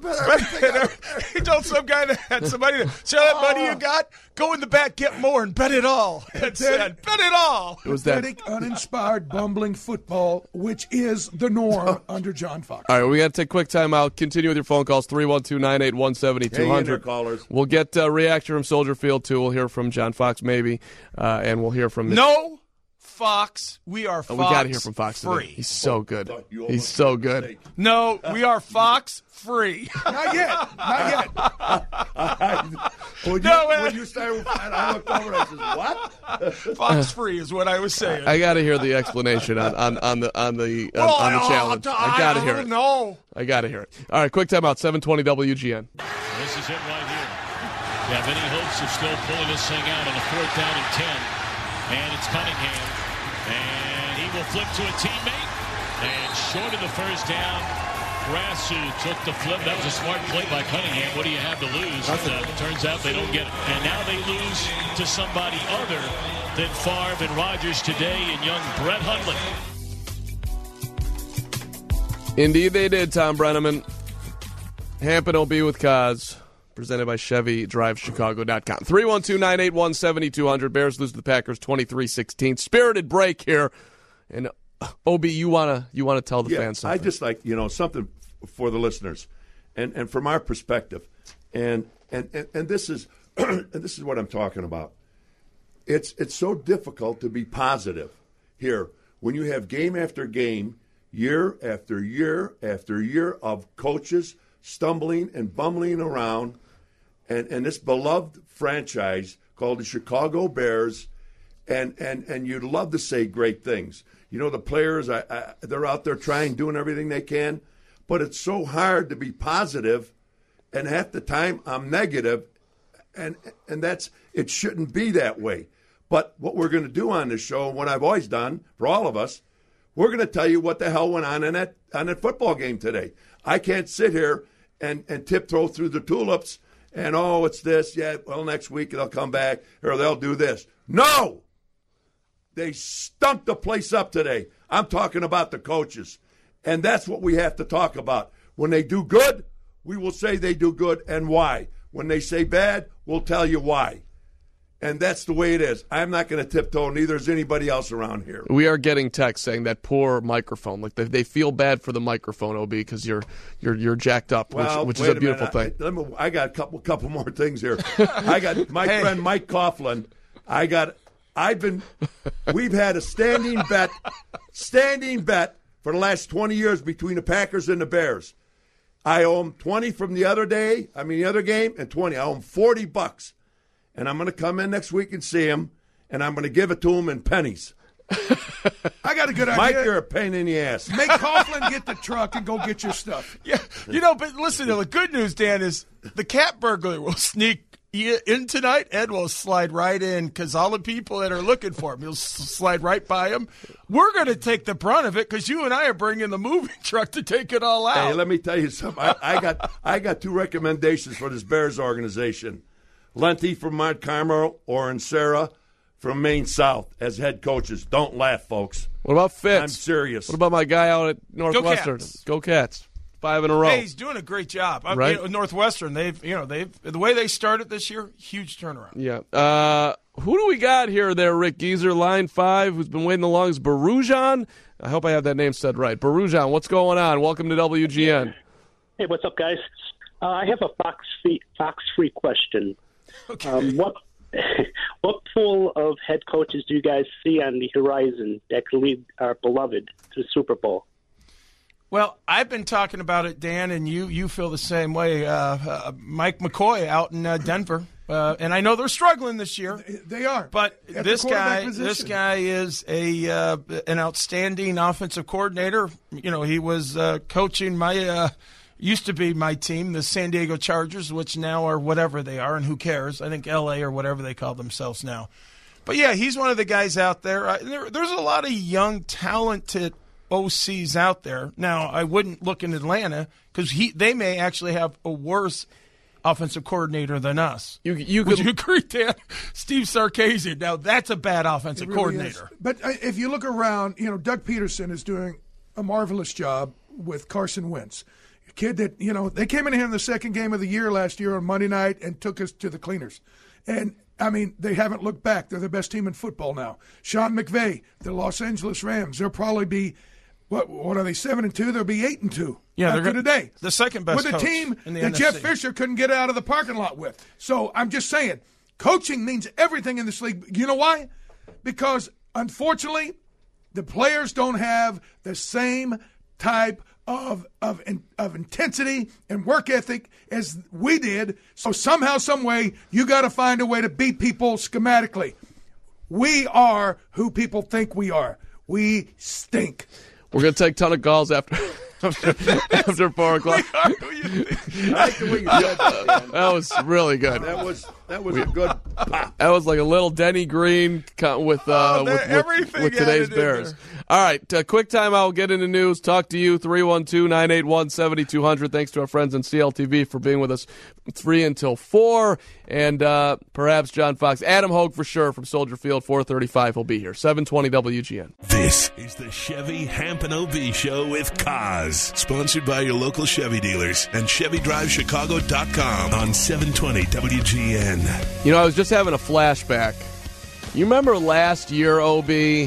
He told some guy that had somebody to show that money you got, go in the back, get more, and bet it all. It said, bet it all. It was that. pathetic, uninspired, bumbling football, which is the norm under John Fox. All right, we got to take a quick time out. Continue with your phone calls, three one two, nine eight one, seven two Hang zero in there, zero. callers. We'll get a uh, reaction from Soldier Field, too. We'll hear from John Fox, maybe, uh, and we'll hear from... No Fox. We are Fox Oh, we got to hear from Fox free. today. He's so good. Thought you He's almost so made a good. mistake. No, we are Fox free. Not yet. Not yet. I, when, No, you, man. when you started with that, I looked over and I said, "What?" Fox free is what I was saying. I got to hear the explanation on, on, on the on the on, Well, on the I- challenge. I, I got to hear don't it. know. I got to hear it. All right, quick time out. seven twenty W G N. This is it right here. You have any hopes of still pulling this thing out on a fourth down and ten? And it's Cunningham. And he will flip to a teammate. And short of the first down, Grassu took the flip. That was a smart play by Cunningham. What do you have to lose? And, uh, turns out they don't get it. And now they lose to somebody other than Favre and Rodgers today and young Brett Hundley. Indeed, they did, Tom Brenneman. Hamp and O B with Kaz. Presented by Chevy Drive Chicago dot com. three one two, nine eight one, seven two zero zero. Bears lose to the Packers twenty-three sixteen. Spirited break here. And uh, O B, you wanna you wanna tell the Yeah, fans something? I just like, you know, something for the listeners, and and from our perspective, and and and, and this is and this is what I'm talking about. It's it's so difficult to be positive here when you have game after game, year after year after year of coaches stumbling and bumbling around, and, and this beloved franchise called the Chicago Bears, and, and, and you'd love to say great things. You know, the players, I, I, they're out there trying, doing everything they can, but it's so hard to be positive, and half the time I'm negative, and and that's it shouldn't be that way. But what we're going to do on this show, and what I've always done for all of us, we're going to tell you what the hell went on in that on that football game today. I can't sit here and, and tiptoe through the tulips and, oh, it's this, yeah, well, next week they'll come back or they'll do this. No! They stunk the place up today. I'm talking about the coaches. And that's what we have to talk about. When they do good, we will say they do good and why. When they say bad, we'll tell you why. And that's the way it is. I'm not going to tiptoe, neither is anybody else around here. We are getting texts saying that poor microphone. Like they, they feel bad for the microphone, O B, because you're you're you're jacked up, well, which, which is a beautiful minute. thing. I, me, I got a couple couple more things here. I got my hey. friend Mike Coughlin. I got. I've been. We've had a standing bet, standing bet for the last twenty years between the Packers and the Bears. I owe him twenty from the other day. I mean the other game, and twenty. I owe him forty bucks. And I'm going to come in next week and see him, and I'm going to give it to him in pennies. I got a good idea. Mike, you're a pain in the ass. Make Coughlin get the truck and go get your stuff. Yeah, you know, but listen, the good news, Dan, is the cat burglar will sneak in tonight. Ed will slide right in because all the people that are looking for him, he'll slide right by him. We're going to take the brunt of it because you and I are bringing the moving truck to take it all out. Hey, let me tell you something. I, I got I got two recommendations for this Bears organization. Lenti from Mount Carmel or Sarah from Maine South as head coaches. Don't laugh, folks. What about Fitz? I'm serious. What about my guy out at Northwestern? Go Cats. Go Cats. Five in a row. Hey, he's doing a great job. I right? mean, Northwestern, they've, you know, they've the way they started this year, huge turnaround. Yeah. Uh, who do we got here there, Rick Geezer? Line five, who's been waiting the longest, Barujan? I hope I have that name said right. Barujan, what's going on? Welcome to W G N. Hey, what's up, guys? Uh, I have a Fox free, Fox free question. Okay. Um, what what pool of head coaches do you guys see on the horizon that could lead our beloved to the Super Bowl? Well, I've been talking about it, Dan, and you you feel the same way. Uh, uh, Mike McCoy out in uh, Denver, uh, and I know they're struggling this year. They are, but At this guy, position. this guy is a uh, an outstanding offensive coordinator. You know, he was uh, coaching my. Uh, Used to be my team, the San Diego Chargers, which now are whatever they are, and who cares? I think L A or whatever they call themselves now. But, yeah, he's one of the guys out there. Uh, there there's a lot of young, talented O Cs out there. Now, I wouldn't look in Atlanta because he they may actually have a worse offensive coordinator than us. You, you Would could, you agree, Dan? Steve Sarkisian. Now, that's a bad offensive really coordinator. Is. But uh, if you look around, you know, Doug Peterson is doing a marvelous job with Carson Wentz. Kid that, you know, they came in here in the second game of the year last year on Monday night and took us to the cleaners. And, I mean, they haven't looked back. They're the best team in football now. Sean McVay, the Los Angeles Rams, they'll probably be, what what are they, seven and two? They'll be eight and two yeah, after they're today. The second best with a coach team in the that N F C. Jeff Fisher couldn't get out of the parking lot with. So I'm just saying, coaching means everything in this league. You know why? Because, unfortunately, the players don't have the same type of of of intensity and work ethic as we did. So somehow, some way, you got to find a way to beat people schematically. We are who people think we are. We stink. We're going to take a ton of calls after after, after four o'clock. I like the way you said that, man. That was really good. That was that was a good pop. That was like a little Denny Green with uh, Oh, with, everything with, with today's added in Bears. there. All right, uh, quick time. I'll get into news. Talk to you three one two, nine eight one, seven two zero zero. Thanks to our friends in C L T V for being with us three until four, and uh, perhaps John Fox, Adam Hogue for sure from Soldier Field four thirty-five. He'll be here seven twenty W G N. This is the Chevy Hampton O B Show with Kaz, sponsored by your local Chevy dealers and Chevy Drive Chicago dot com on seven twenty W G N. You know, I was just having a flashback. You remember last year, O B,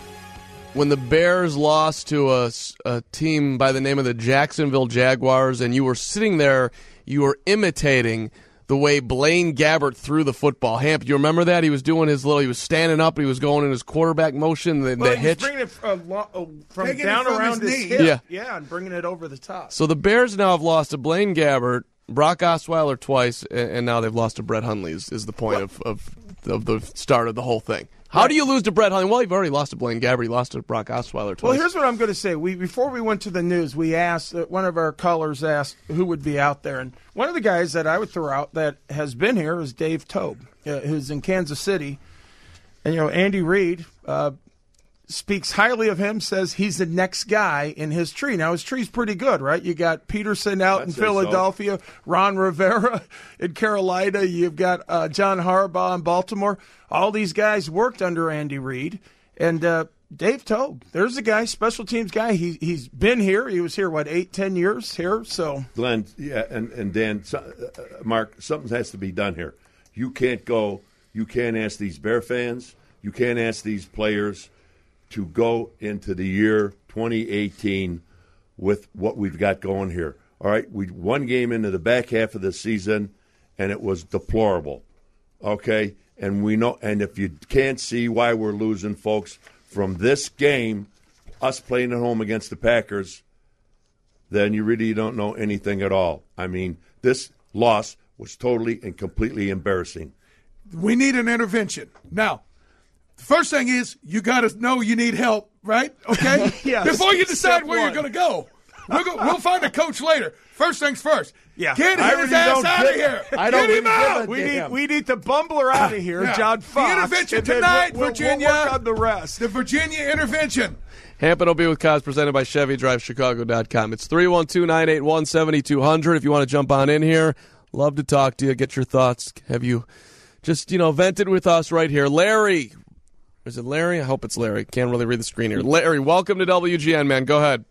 when the Bears lost to a, a team by the name of the Jacksonville Jaguars, and you were sitting there, you were imitating the way Blaine Gabbert threw the football. Hamp, you remember that? He was doing his little, he was standing up, he was going in his quarterback motion, the, Well, the he was hitch. bringing it uh, lo- uh, from Taking it down from around his his, knee. hip. Yeah. yeah, and bringing it over the top. So the Bears now have lost to Blaine Gabbert, Brock Osweiler twice, and, and now they've lost to Brett Hundley is, is the point of, of, of the start of the whole thing. How do you lose to Brett Hundley? Well, you've already lost to Blaine Gabbert. You lost to Brock Osweiler twice. Well, here's what I'm going to say. We Before we went to the news, we asked, uh, one of our callers asked who would be out there. And one of the guys that I would throw out that has been here is Dave Tobe, uh, who's in Kansas City. And, you know, Andy Reid uh, speaks highly of him, says he's the next guy in his tree. Now, his tree's pretty good, right? You got Peterson out I'd in say Philadelphia, Ron Rivera in Carolina. You've got uh, John Harbaugh in Baltimore. All these guys worked under Andy Reid. And uh, Dave Togue. There's a guy, special teams guy. He, he's been here. He was here, what, eight, ten years here? So Glenn, yeah, and, and Dan, so, uh, Mark, something has to be done here. You can't go, you can't ask these Bear fans, you can't ask these players to go into the year twenty eighteen with what we've got going here. All right, we one game into the back half of the season, and it was deplorable. Okay, and we know, and if you can't see why we're losing, folks, from this game, us playing at home against the Packers, then you really don't know anything at all. I mean, this loss was totally and completely embarrassing. We need an intervention now. The first thing is you got to know you need help, right? Okay, yes. Before you decide where one. you're going to go. We'll, go, we'll find a coach later. First things first. Yeah. Get I his really ass don't out of give- here. I don't Get him really give out. a we damn. need we need the bumbler out of here, Yeah. John Fox. The intervention and then tonight, we'll, we'll, Virginia. We'll work on the rest. The Virginia intervention. Hamp and O B with Cos, presented by Chevy Drive Chicago dot com. It's three one two, nine eight one, seven two zero zero if you want to jump on in here. Love to talk to you, get your thoughts. Have you just, you know, vented with us right here. Larry. Is it Larry? I hope it's Larry. Can't really read the screen here. Larry, welcome to W G N, man. Go ahead.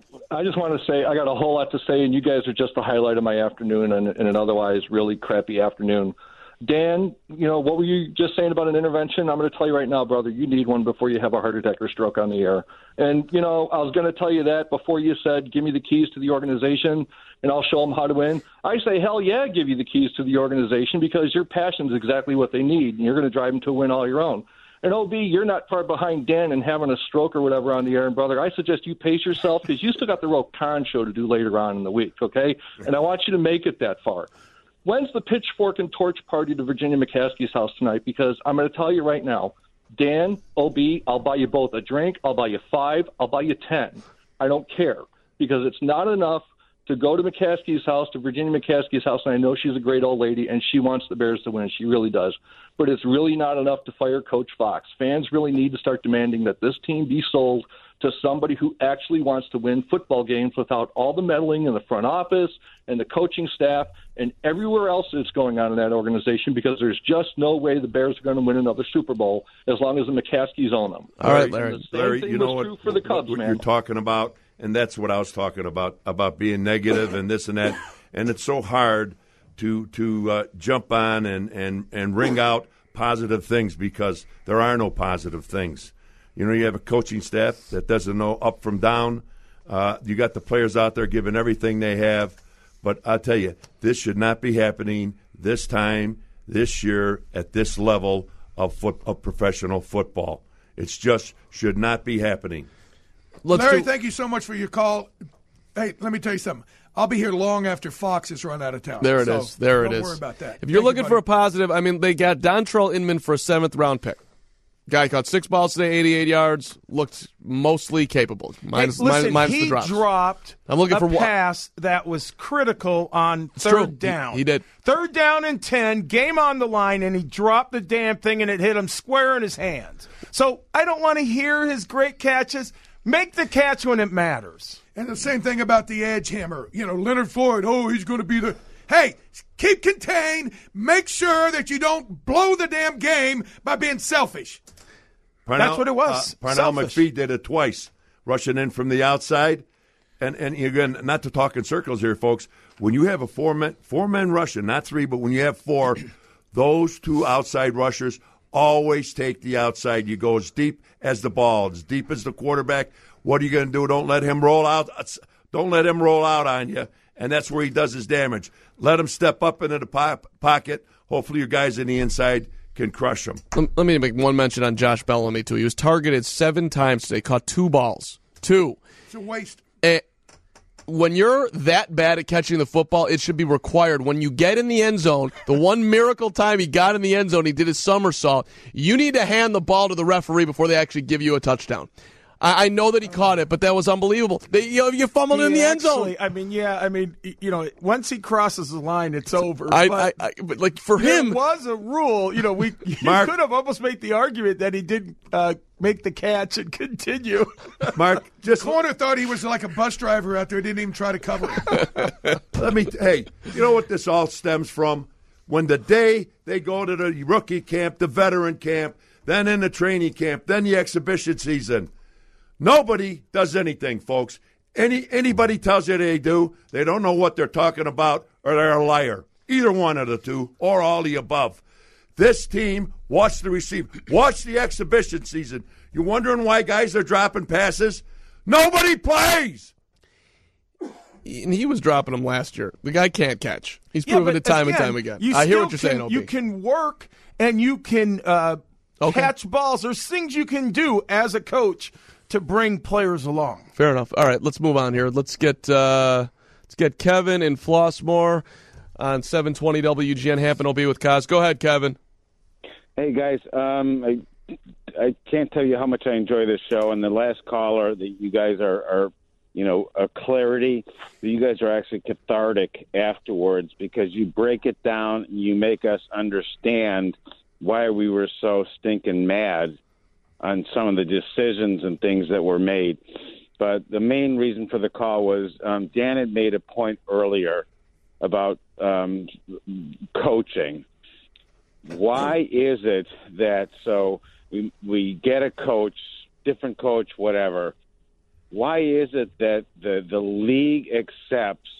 I just want to say I got a whole lot to say, and you guys are just the highlight of my afternoon and, and an otherwise really crappy afternoon. Dan, you know, what were you just saying about an intervention? I'm going to tell you right now, brother, you need one before you have a heart attack or stroke on the air. And, you know, I was going to tell you that before you said, give me the keys to the organization and I'll show them how to win. I say, hell yeah, give you the keys to the organization because your passion is exactly what they need, and you're going to drive them to a win all your own. And, O B, you're not far behind Dan and having a stroke or whatever on the air. And, brother, I suggest you pace yourself because you still got the Roe Khan show to do later on in the week, okay? And I want you to make it that far. When's the pitchfork and torch party to Virginia McCaskey's house tonight? Because I'm going to tell you right now, Dan, O B, I'll buy you both a drink. I'll buy you five. I'll buy you ten. I don't care because it's not enough to go to McCaskey's house, to Virginia McCaskey's house, and I know she's a great old lady, and she wants the Bears to win. She really does. But it's really not enough to fire Coach Fox. Fans really need to start demanding that this team be sold to somebody who actually wants to win football games without all the meddling in the front office and the coaching staff and everywhere else that's going on in that organization, because there's just no way the Bears are going to win another Super Bowl as long as the McCaskeys own them. All right, Larry. And the same Larry, thing you know was what, true for the Cubs, what man. you're talking about, and that's what I was talking about, about being negative and this and that. And it's so hard to to uh, jump on and, and, and ring out positive things because there are no positive things. You know, you have a coaching staff that doesn't know up from down. Uh, you got the players out there giving everything they have. But I'll tell you, this should not be happening this time, this year, at this level of, foot, of professional football. It's just should not be happening. Let's Larry, do- thank you so much for your call. Hey, let me tell you something. I'll be here long after Fox has run out of town. There it is. So There it don't is. Don't worry about that. If you're Thank looking you, for a buddy. positive, I mean, they got Dontrell Inman for a seventh round pick. Guy caught six balls today, eighty-eight yards, looked mostly capable. Minus, Hey, listen, minus, minus he the drops. dropped I'm looking a for what? pass that was critical on It's third true. He- down. he did. Third down and ten, game on the line, and he dropped the damn thing, and it hit him square in his hands. So I don't want to hear his great catches. Make the catch when it matters. And the same thing about the edge hammer. You know, Leonard Floyd, oh, he's going to be the – hey, keep contained. Make sure that you don't blow the damn game by being selfish. Parnell, That's what it was. Uh, Parnell Selfish. McPhee did it twice, rushing in from the outside. And, and again, not to talk in circles here, folks. When you have a four men, four men rushing, not three, but when you have four, those two outside rushers always take the outside. You go as deep as the ball, as deep as the quarterback. What are you going to do? Don't let him roll out. Don't let him roll out on you. And that's where he does his damage. Let him step up into the po- pocket. Hopefully your guys in the inside can crush him. Let let me make one mention on Josh Bellamy, too. He was targeted seven times today, caught two balls. Two. It's a waste. Eh, when you're that bad at catching the football, it should be required. When you get in the end zone, the one miracle time he got in the end zone, he did his somersault, you need to hand the ball to the referee before they actually give you a touchdown. I, I know that he caught it, but that was unbelievable. They, you, you fumbled He in the end zone. actually- I mean, yeah, I mean, you know, once he crosses the line, it's over. I, But I, I, but like for there him, was a rule. You know, we you Mark- could have almost made the argument that he didn't uh, make the catch and continue. Mark, just Corner thought he was like a bus driver out there. Didn't even try to cover it. let me. Hey, you know what this all stems from? When the day they go to the rookie camp, the veteran camp, then in the training camp, then the exhibition season. Nobody does anything, folks. Any Anybody tells you they do, they don't know what they're talking about, or they're a liar. Either one of the two, or all the above. This team, watch the receiver, watch the exhibition season. You're wondering why guys are dropping passes? Nobody plays. And he was dropping them last year. The guy can't catch. He's Yeah, proven but it time again, and time again. you I hear still what you're can- saying, O B. You can work and you can uh, Okay. catch balls. There's things you can do as a coach to bring players along. Fair enough. All right, let's move on here. Let's get uh, let's get Kevin in Flossmoor on seven twenty W G N Hampton O B with Kaz. Go ahead, Kevin. Hey guys, um, I I can't tell you how much I enjoy this show. And the last caller, that you guys are, are you know, a clarity. That you guys are actually cathartic afterwards because you break it down and you make us understand why we were so stinking mad on some of the decisions and things that were made. But the main reason for the call was um, Dan had made a point earlier about um, coaching. Why is it that so we, we get a coach, different coach, whatever, why is it that the, the league accepts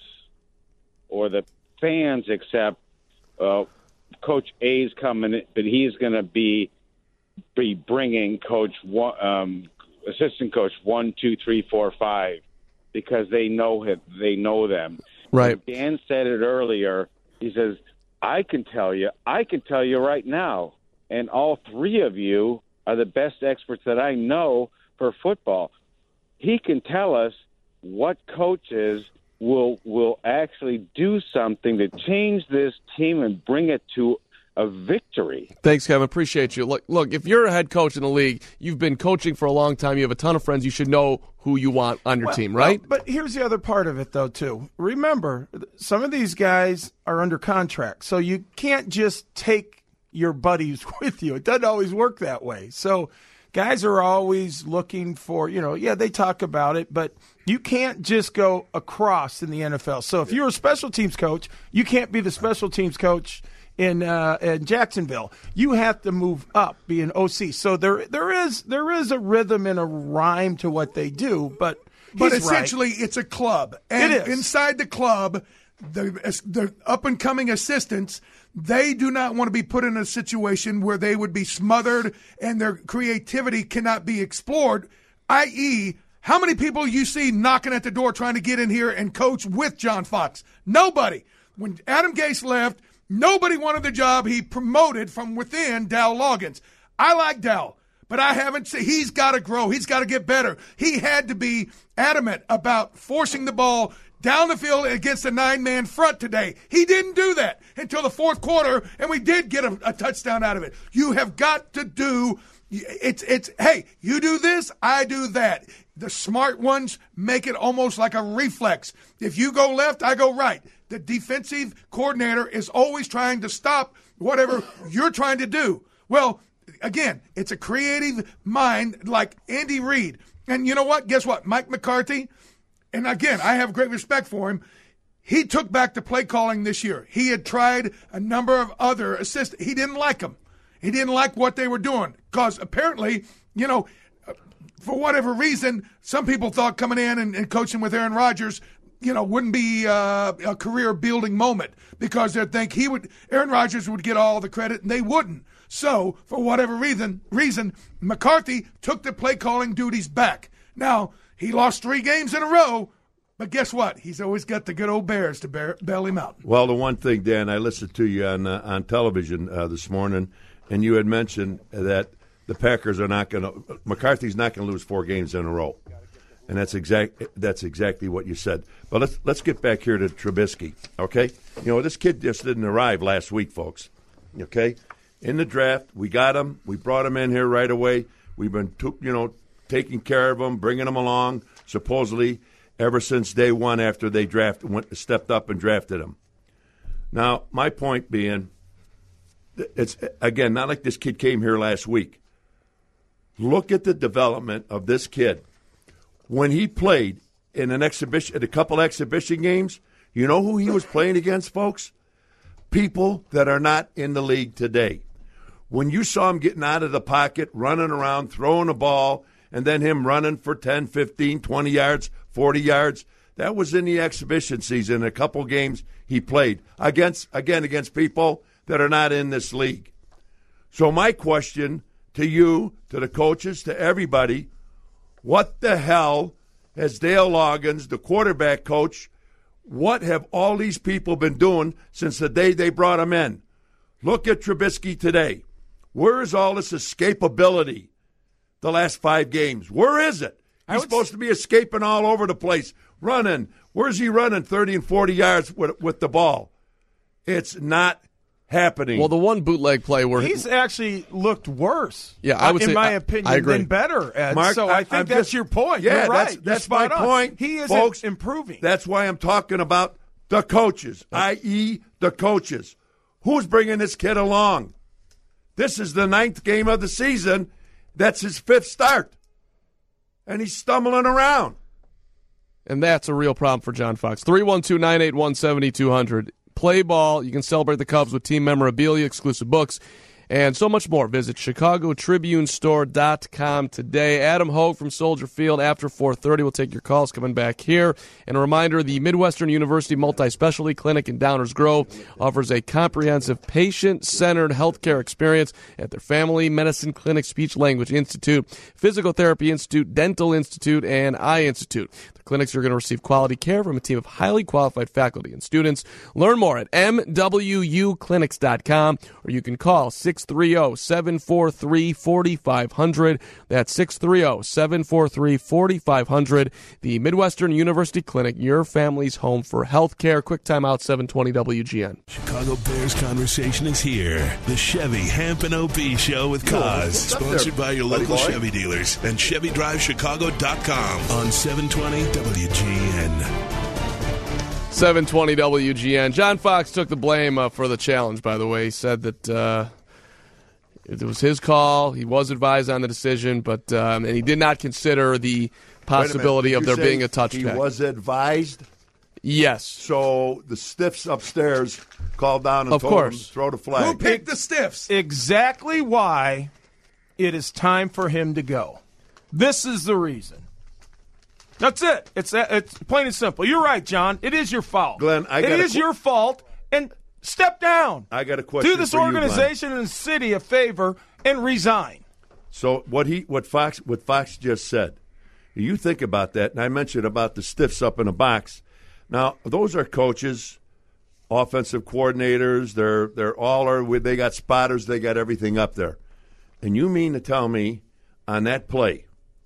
or the fans accept uh, Coach A's coming, but he's going to be be bringing Coach one, um, assistant coach one, two, three, four, five, because they know him, they know them. Right. And Dan said it earlier. He says, "I can tell you, I can tell you right now, and all three of you are the best experts that I know for football." He can tell us what coaches will will actually do something to change this team and bring it to a victory. Thanks, Kevin. Appreciate you. Look, look, if you're a head coach in the league, you've been coaching for a long time, you have a ton of friends, you should know who you want on your Well, team, right? well, but here's the other part of it, though, too. Remember, some of these guys are under contract, so you can't just take your buddies with you. It doesn't always work that way. So guys are always looking for, you know, yeah, they talk about it, but you can't just go across in the N F L. So if you're a special teams coach, you can't be the special teams coach in uh, in Jacksonville. You have to move up, be an O C. So there there is there is a rhythm and a rhyme to what they do, but But he's essentially, right. it's a club. And It is. inside the club, the, the up-and-coming assistants, they do not want to be put in a situation where they would be smothered and their creativity cannot be explored, that is, how many people you see knocking at the door trying to get in here and coach with John Fox? Nobody. When Adam Gase left, nobody wanted the job. He promoted from within Dow Loggins. I like Dow, but I haven't seen. He's got to grow. He's got to get better. He had to be adamant about forcing the ball down the field against a nine-man front today. He didn't do that until the fourth quarter, and we did get a, a touchdown out of it. You have got to do it's it's hey, you do this, I do that. The smart ones make it almost like a reflex. If you go left, I go right. The defensive coordinator is always trying to stop whatever you're trying to do. Well, again, it's a creative mind like Andy Reid. And you know what? Guess what? Mike McCarthy, and again, I have great respect for him. He took back the play calling this year. He had tried a number of other assistants. He didn't like them. He didn't like what they were doing because apparently, you know, for whatever reason, some people thought coming in and, and coaching with Aaron Rodgers, you know, wouldn't be uh, a career-building moment because they think he would, Aaron Rodgers would get all the credit, and they wouldn't. So, for whatever reason, reason, McCarthy took the play-calling duties back. Now, he lost three games in a row, but guess what? He's always got the good old Bears to bear, bail him out. Well, the one thing, Dan, I listened to you on uh, on television uh, this morning, and you had mentioned that the Packers are not going to – McCarthy's not going to lose four games in a row. And that's exact. That's exactly what you said. But let's let's get back here to Trubisky, okay? You know, this kid just didn't arrive last week, folks, okay? In the draft, we got him. We brought him in here right away. We've been, you know, taking care of him, bringing him along, supposedly, ever since day one after they draft, went, stepped up and drafted him. Now, my point being, it's, again, not like this kid came here last week. Look at the development of this kid. When he played in an exhibition, in a couple exhibition games, you know who he was playing against, folks? People that are not in the league today. when you saw him getting out of the pocket, running around, throwing a ball, and then him running for ten, fifteen, twenty yards, forty yards, that was in the exhibition season, a couple games he played against, again, against people that are not in this league. So my question to you, to the coaches, to everybody, what the hell has Dale Loggins, the quarterback coach, what have all these people been doing since the day they brought him in? Look at Trubisky today. Where is all this escapability the last five games? Where is it? He's supposed to be escaping all over the place, running. Where's he running thirty and forty yards with, with the ball? It's not happening. Well, the one bootleg play where he's actually looked worse. Yeah, I would in say, my I, opinion, I agree. than better. Ed. Mark, so I, I think I'm that's just, your point. Yeah, You're that's right. that's You're my spot on. point. He is folks, improving. That's why I'm talking about the coaches, that is, the coaches. Who's bringing this kid along? This is the ninth game of the season. That's his fifth start, and he's stumbling around. And that's a real problem for John Fox. three one two, nine eight one, seven two zero zero. Play ball. You can celebrate the Cubs with team memorabilia, exclusive books, and so much more. Visit Chicago Tribune Store dot com today. Adam Hogue from Soldier Field after four thirty. We'll take your calls coming back here. And a reminder, the Midwestern University Multi-Specialty Clinic in Downers Grove offers a comprehensive patient-centered healthcare experience at their Family Medicine Clinic, Speech Language Institute, Physical Therapy Institute, Dental Institute, and Eye Institute. The clinics are going to receive quality care from a team of highly qualified faculty and students. Learn more at M W U clinics dot com, or you can call six three zero, seven four three, four five zero zero. That's six three zero, seven four three, four five zero zero. The Midwestern University Clinic, your family's home for health care. Quick timeout, seven twenty W G N. Chicago Bears conversation is here. The Chevy Hamp and O B Show with Cause. Sponsored by your local Chevy dealers and Chevy Drive Chicago dot com on seven twenty W G N. seven twenty W G N. John Fox took the blame uh, for the challenge, by the way. He said that uh, it was his call. He was advised on the decision, but um, and he did not consider the possibility of there being a touchback. He was advised? Yes. So the stiffs upstairs called down and of told course. him to throw the flag. Who picked the stiffs? Exactly why it is time for him to go. This is the reason. That's it. It's it's plain and simple. You're right, John. It is your fault. Glenn, I got It a is qu- your fault. And step down. I got a question Do this for you, organization Glenn. and the city a favor and resign. So what he what Fox what Fox just said, you think about that, and I mentioned about the stiffs up in the box. Now those are coaches, offensive coordinators. They're they're all are they got spotters. They got everything up there. And you mean to tell me on that play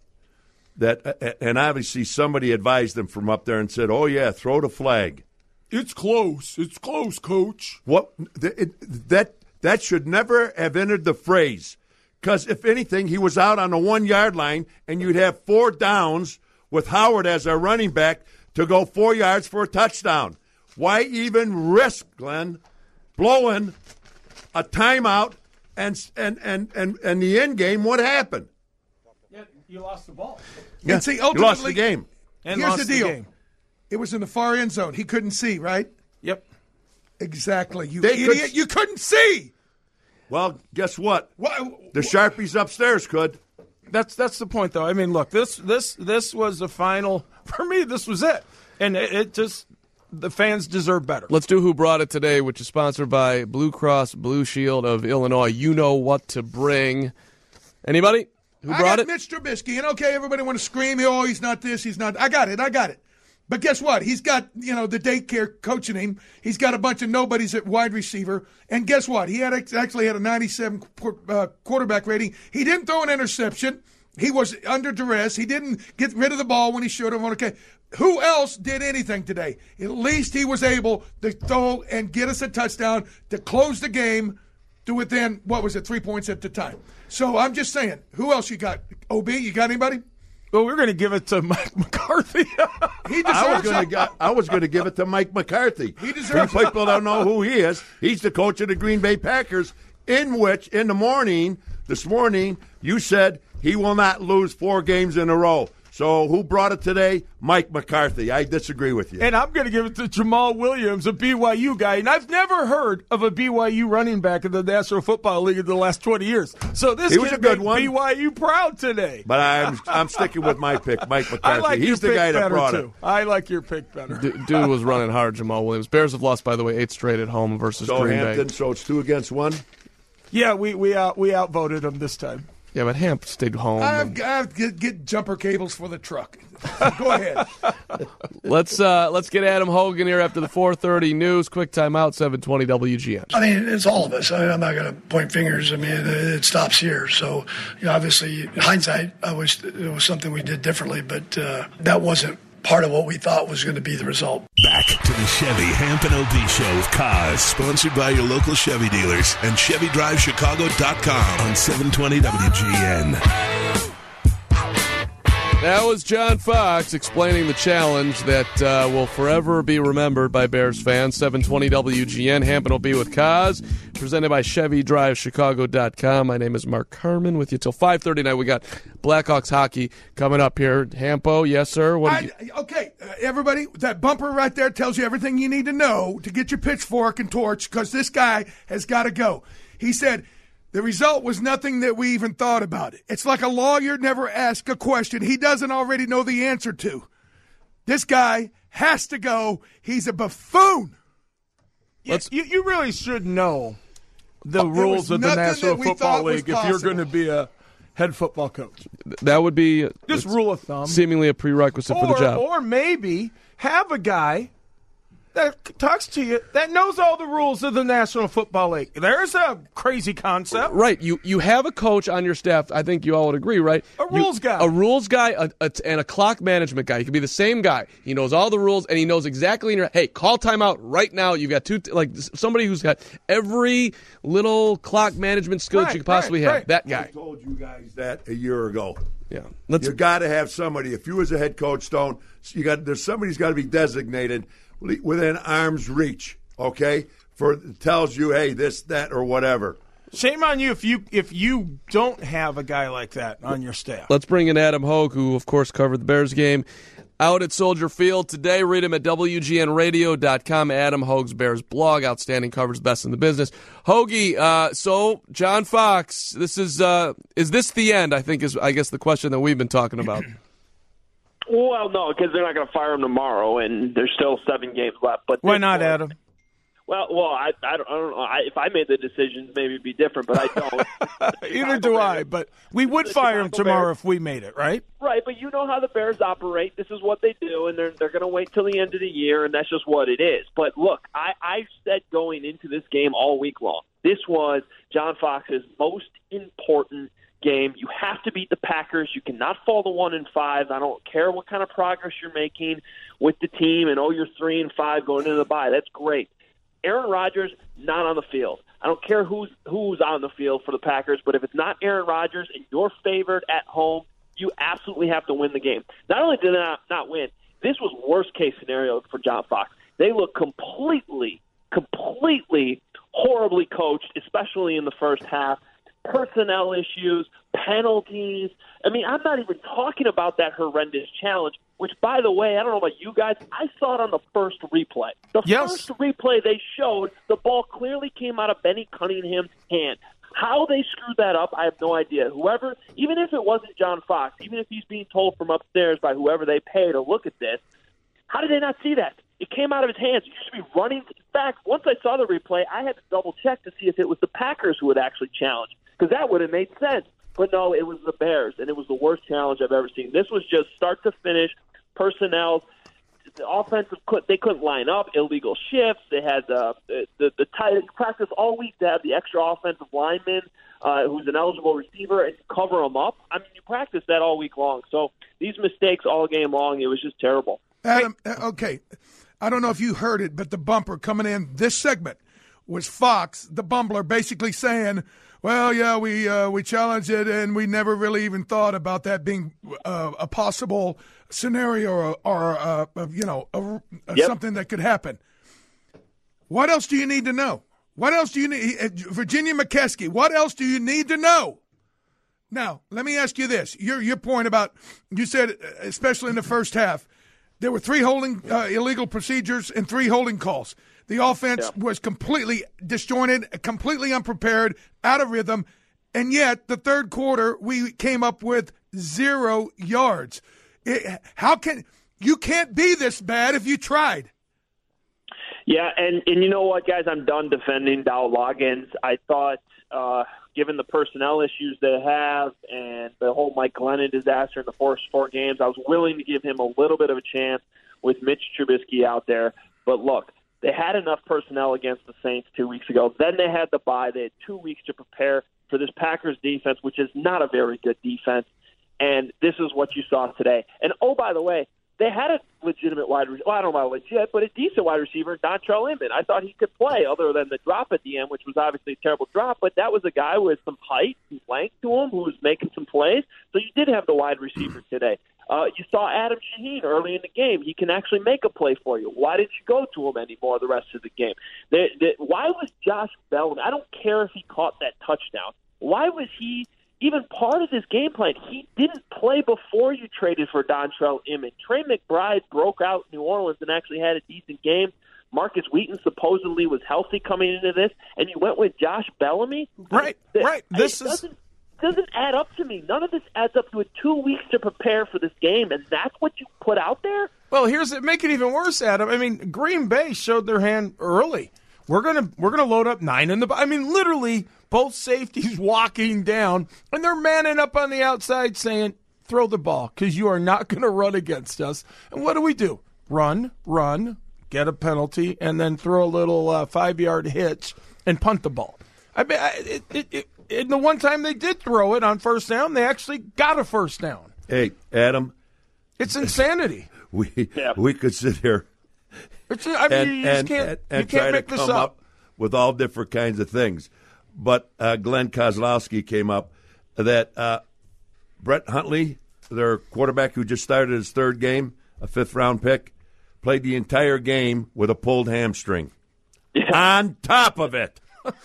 that and obviously somebody advised them from up there and said, "Oh yeah, throw the flag." It's close. It's close, Coach. What it, that that should never have entered the phrase, because if anything, he was out on the one yard line, and you'd have four downs with Howard as our running back to go four yards for a touchdown. Why even risk, Glenn, blowing a timeout and and and and, and the end game? What happened? Yeah, you lost the ball. Yeah, and see, you ultimately, lost the game. And here's lost the deal. The game. It was in the far end zone. He couldn't see, right? Yep. Exactly. You They idiot. could- You couldn't see. Well, guess what? What? The Sharpies upstairs could. That's that's the point, though. I mean, look, this this this was the final for me. This was it, and it, it just the fans deserve better. Let's do Who Brought It Today, which is sponsored by Blue Cross Blue Shield of Illinois. You know what to bring. Anybody? Who I brought got it? Mitch Trubisky, and okay, everybody want to scream, oh, he's not this, he's not. I got it, I got it. But guess what? He's got, you know, the daycare coaching him. He's got a bunch of nobodies at wide receiver. And guess what? He had actually had a ninety-seven uh, quarterback rating. He didn't throw an interception. He was under duress. He didn't get rid of the ball when he should have. Okay, who else did anything today? At least he was able to throw and get us a touchdown to close the game to within, what was it, three points at the time. So I'm just saying, who else you got? O B, you got anybody? Well, we're going to give it to Mike McCarthy. He I was deserves going it. to I was going to give it to Mike McCarthy. He deserves it. People don't know who he is. He's the coach of the Green Bay Packers, in which in the morning, this morning, you said he will not lose four games in a row. So who brought it today? Mike McCarthy. I disagree with you. And I'm going to give it to Jamal Williams, a B Y U guy. And I've never heard of a B Y U running back in the National Football League in the last twenty years. So this He was a good make one. B Y U proud today. But I'm I'm sticking with my pick, Mike McCarthy. I like He's your the pick guy that better, brought too. it. I like your pick better. D- dude was running hard, Jamal Williams. Bears have lost, by the way, eight straight at home versus So Green Hampton, Bay. so it's two against one? Yeah, we we out we outvoted them this time. Yeah, but Hamp stayed home. I've got to get, get jumper cables for the truck. Go ahead. Let's uh, let's get Adam Hogan here after the four thirty news. Quick timeout, seven twenty W G N. I mean, it's all of us. I, I'm not going to point fingers. I mean, it, it stops here. So, you know, obviously, in hindsight, I wish it was something we did differently, but uh, that wasn't part of what we thought was going to be the result. Back to the Chevy Hamp and O B Show with Kaz, sponsored by your local Chevy dealers and Chevy Drive Chicago dot com on seven twenty W G N. That was John Fox explaining the challenge that uh, will forever be remembered by Bears fans. seven twenty W G N, Hampton will be with Kaz, presented by Chevy Drive Chicago dot com. My name is Mark Harmon with you till five thirty tonight. We got Blackhawks hockey coming up here. Hampo, yes, sir. What do you- I, okay, uh, everybody, that bumper right there tells you everything you need to know to get your pitchfork and torch, because this guy has got to go. He said, the result was nothing that we even thought about it. It's like a lawyer never asks a question he doesn't already know the answer to. This guy has to go. He's a buffoon. Yeah, you, you really should know the Oh, there rules was of the nothing National that we Football thought was League if you're possible. going to be a head football coach. that would be Just rule of thumb. seemingly a prerequisite for the Or, job. or maybe have a guy that talks to you that knows all the rules of the National Football League. There's a crazy concept. Right, you you have a coach on your staff. I think you all would agree, right? A rules You- guy. a rules guy, a, a, and a clock management guy. He could be the same guy. He knows all the rules, and he knows exactly. In your, hey, call timeout right now. You've got two, like somebody who's got every little clock management skill that Right, you could possibly right, have. right. That I guy. told you guys that a year ago. Yeah, you got to have somebody. If you as a head coach, Stone, you got there's somebody's got to be designated within arm's reach. Okay, for tells you, hey, this, that, or whatever. Shame on you if you if you don't have a guy like that on your staff. Let's bring in Adam Hogue, who of course covered the Bears game out at Soldier Field today. Read him at W G N radio dot com. Adam Hogue's Bears blog, outstanding coverage, best in the business. Hoagie, uh, so John Fox, this is uh, is this the end? I think is I guess the question that we've been talking about. Well, no, because they're not going to fire him tomorrow, and there's still seven games left. But Why not, Adam? Well, well, I, I don't, I don't know. I, if I made the decisions, maybe it'd be different, but I don't. Either do I, but we would fire him tomorrow if we made it, right? Right, but you know how the Bears operate. This is what they do, and they're they're going to wait till the end of the year, and that's just what it is. But look, I, I said going into this game all week long, this was John Fox's most important game. You have to beat the Packers. You cannot fall to one and five. I don't care what kind of progress you're making with the team, and oh, you're three and five going into the bye. That's great. Aaron Rodgers, not on the field. I don't care who's who's on the field for the Packers, but if it's not Aaron Rodgers and you're favored at home, you absolutely have to win the game. Not only did they not, not win, this was worst-case scenario for John Fox. They look completely, completely horribly coached, especially in the first half. Personnel issues, penalties. I mean, I'm not even talking about that horrendous challenge, which, by the way, I don't know about you guys, I saw it on the first replay. The Yes. first replay they showed, the ball clearly came out of Benny Cunningham's hand. How they screwed that up, I have no idea. Whoever, even if it wasn't John Fox, even if he's being told from upstairs by whoever they pay to look at this, how did they not see that? It came out of his hands. He should be running. In fact, once I saw the replay, I had to double-check to see if it was the Packers who had actually challenged, because that would have made sense. But no, it was the Bears, and it was the worst challenge I've ever seen. This was just start to finish, personnel. The offensive, they couldn't line up, illegal shifts. They had uh, the the, the tight practice all week to have the extra offensive lineman uh, who's an eligible receiver and cover them up. I mean, you practice that all week long. So these mistakes all game long, it was just terrible. Adam, uh, okay, I don't know if you heard it, but the bumper coming in this segment was Fox, the bumbler, basically saying, well, yeah, we uh, we challenged it, and we never really even thought about that being uh, a possible scenario or, or uh, you know, a, a Yep. something that could happen. What else do you need to know? What else do you need? uh, Virginia McKeskey, what else do you need to know? Now, let me ask you this. Your your point about, you said, especially in the first half, there were three holding uh, illegal procedures and three holding calls. The offense yeah. was completely disjointed, completely unprepared, out of rhythm, and yet the third quarter we came up with zero yards. It, how can you can't be this bad if you tried? Yeah, and, and you know what, guys? I'm done defending Dow Loggins. I thought, uh, given the personnel issues they have and the whole Mike Glennon disaster in the first four games, I was willing to give him a little bit of a chance with Mitch Trubisky out there. But look, they had enough personnel against the Saints two weeks ago. Then they had the bye. They had two weeks to prepare for this Packers defense, which is not a very good defense. And this is what you saw today. And, oh, by the way, they had a legitimate wide receiver. Well, I don't know about legit, but a decent wide receiver, Dontrell Inman. I thought he could play, other than the drop at the end, which was obviously a terrible drop. But that was a guy with some height and length to him who was making some plays. So you did have the wide receiver today. Uh, you saw Adam Shaheen early in the game. He can actually make a play for you. Why didn't you go to him anymore the rest of the game? They, they, why was Josh Bellamy? I don't care if he caught that touchdown. Why was he even part of this game plan? He didn't play before you traded for Dontrell Inman. Trey McBride broke out in New Orleans and actually had a decent game. Marcus Wheaton supposedly was healthy coming into this, and you went with Josh Bellamy? Right, this, right. This it is... doesn't, doesn't add up to me. None of this adds up to it. Two weeks to prepare for this game, and that's what you put out there? Well, here's it. Make it even worse, Adam. I mean, Green Bay showed their hand early. We're gonna we're gonna load up nine in the. I mean, literally both safeties walking down, and they're manning up on the outside, saying, "Throw the ball, because you are not going to run against us." And what do we do? Run, run, get a penalty, and then throw a little uh, five-yard hitch and punt the ball. I mean, it, it, it, it, the one time they did throw it on first down, they actually got a first down. Hey, Adam, it's insanity. we yeah. we could sit here. It's, I mean, and, you just and, can't, and, and you can't try make to this come up. up with all different kinds of things. But uh, Glenn Kozlowski came up that uh, Brett Huntley, their quarterback who just started his third game, a fifth-round pick, played the entire game with a pulled hamstring. Yeah. On top of it.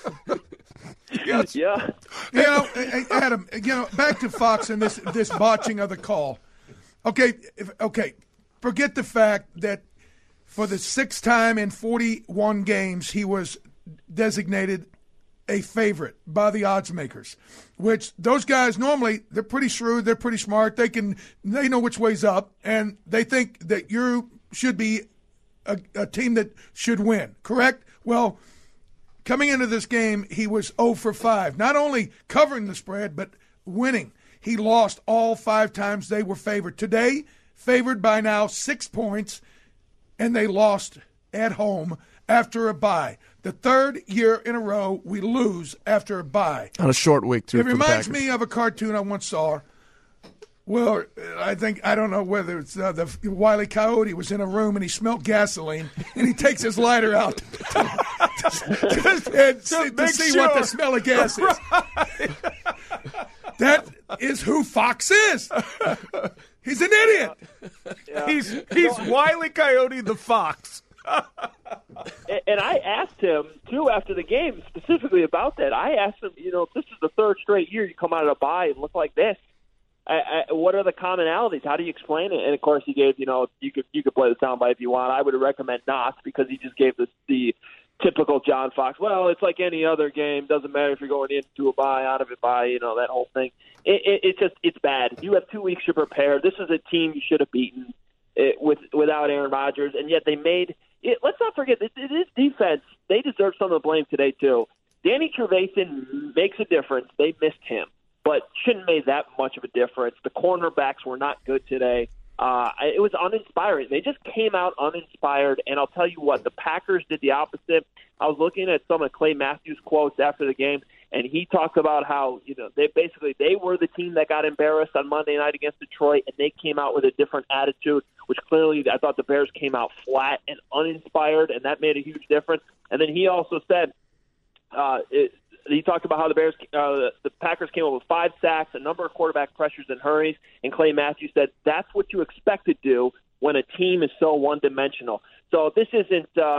Yes. Yeah. You know, Adam, you know, back to Fox and this this botching of the call. Okay, if, okay, forget the fact that for the sixth time in forty-one games, he was designated a favorite by the odds makers, which those guys normally, they're pretty shrewd, they're pretty smart, they can they know which way's up, and they think that you should be a, a team that should win, correct? Well, coming into this game, he was oh for five, not only covering the spread, but winning. He lost all five times they were favored. Today, favored by now six points, and they lost at home after a bye. The third year in a row we lose after a bye. On a short week, too. It reminds me of a cartoon I once saw. Well, I think, I don't know whether it's uh, the Wile E. Coyote was in a room and he smelled gasoline, and he takes his lighter out to, to, to, to, to see sure. what the smell of gas is. Right. That is who Fox is. He's an idiot. Yeah. He's he's Wile E. Coyote the Fox. And I asked him, too, after the game, specifically about that. I asked him, you know, if this is the third straight year you come out of a bye and look like this, I, I, what are the commonalities? How do you explain it? And, of course, he gave, you know, you could you could play the soundbite if you want. I would recommend not, because he just gave the, the typical John Fox, well, it's like any other game. Doesn't matter if you're going into a bye, out of a bye, you know, that whole thing. It, it, it's just, it's bad. You have two weeks to prepare. This is a team you should have beaten it, with without Aaron Rodgers, and yet they made it. Let's not forget, it, it is defense. They deserve some of the blame today, too. Danny Trevathan makes a difference. They missed him, but shouldn't have made that much of a difference. The cornerbacks were not good today. Uh, it was uninspiring. They just came out uninspired, and I'll tell you what, the Packers did the opposite. I was looking at some of Clay Matthews' quotes after the game, and he talked about how, you know, they basically they were the team that got embarrassed on Monday night against Detroit, and they came out with a different attitude, which clearly I thought the Bears came out flat and uninspired, and that made a huge difference. And then he also said uh, it, he talked about how the Bears, uh, the Packers came up with five sacks, a number of quarterback pressures and hurries, and Clay Matthews said that's what you expect to do when a team is so one-dimensional. So this isn't, uh,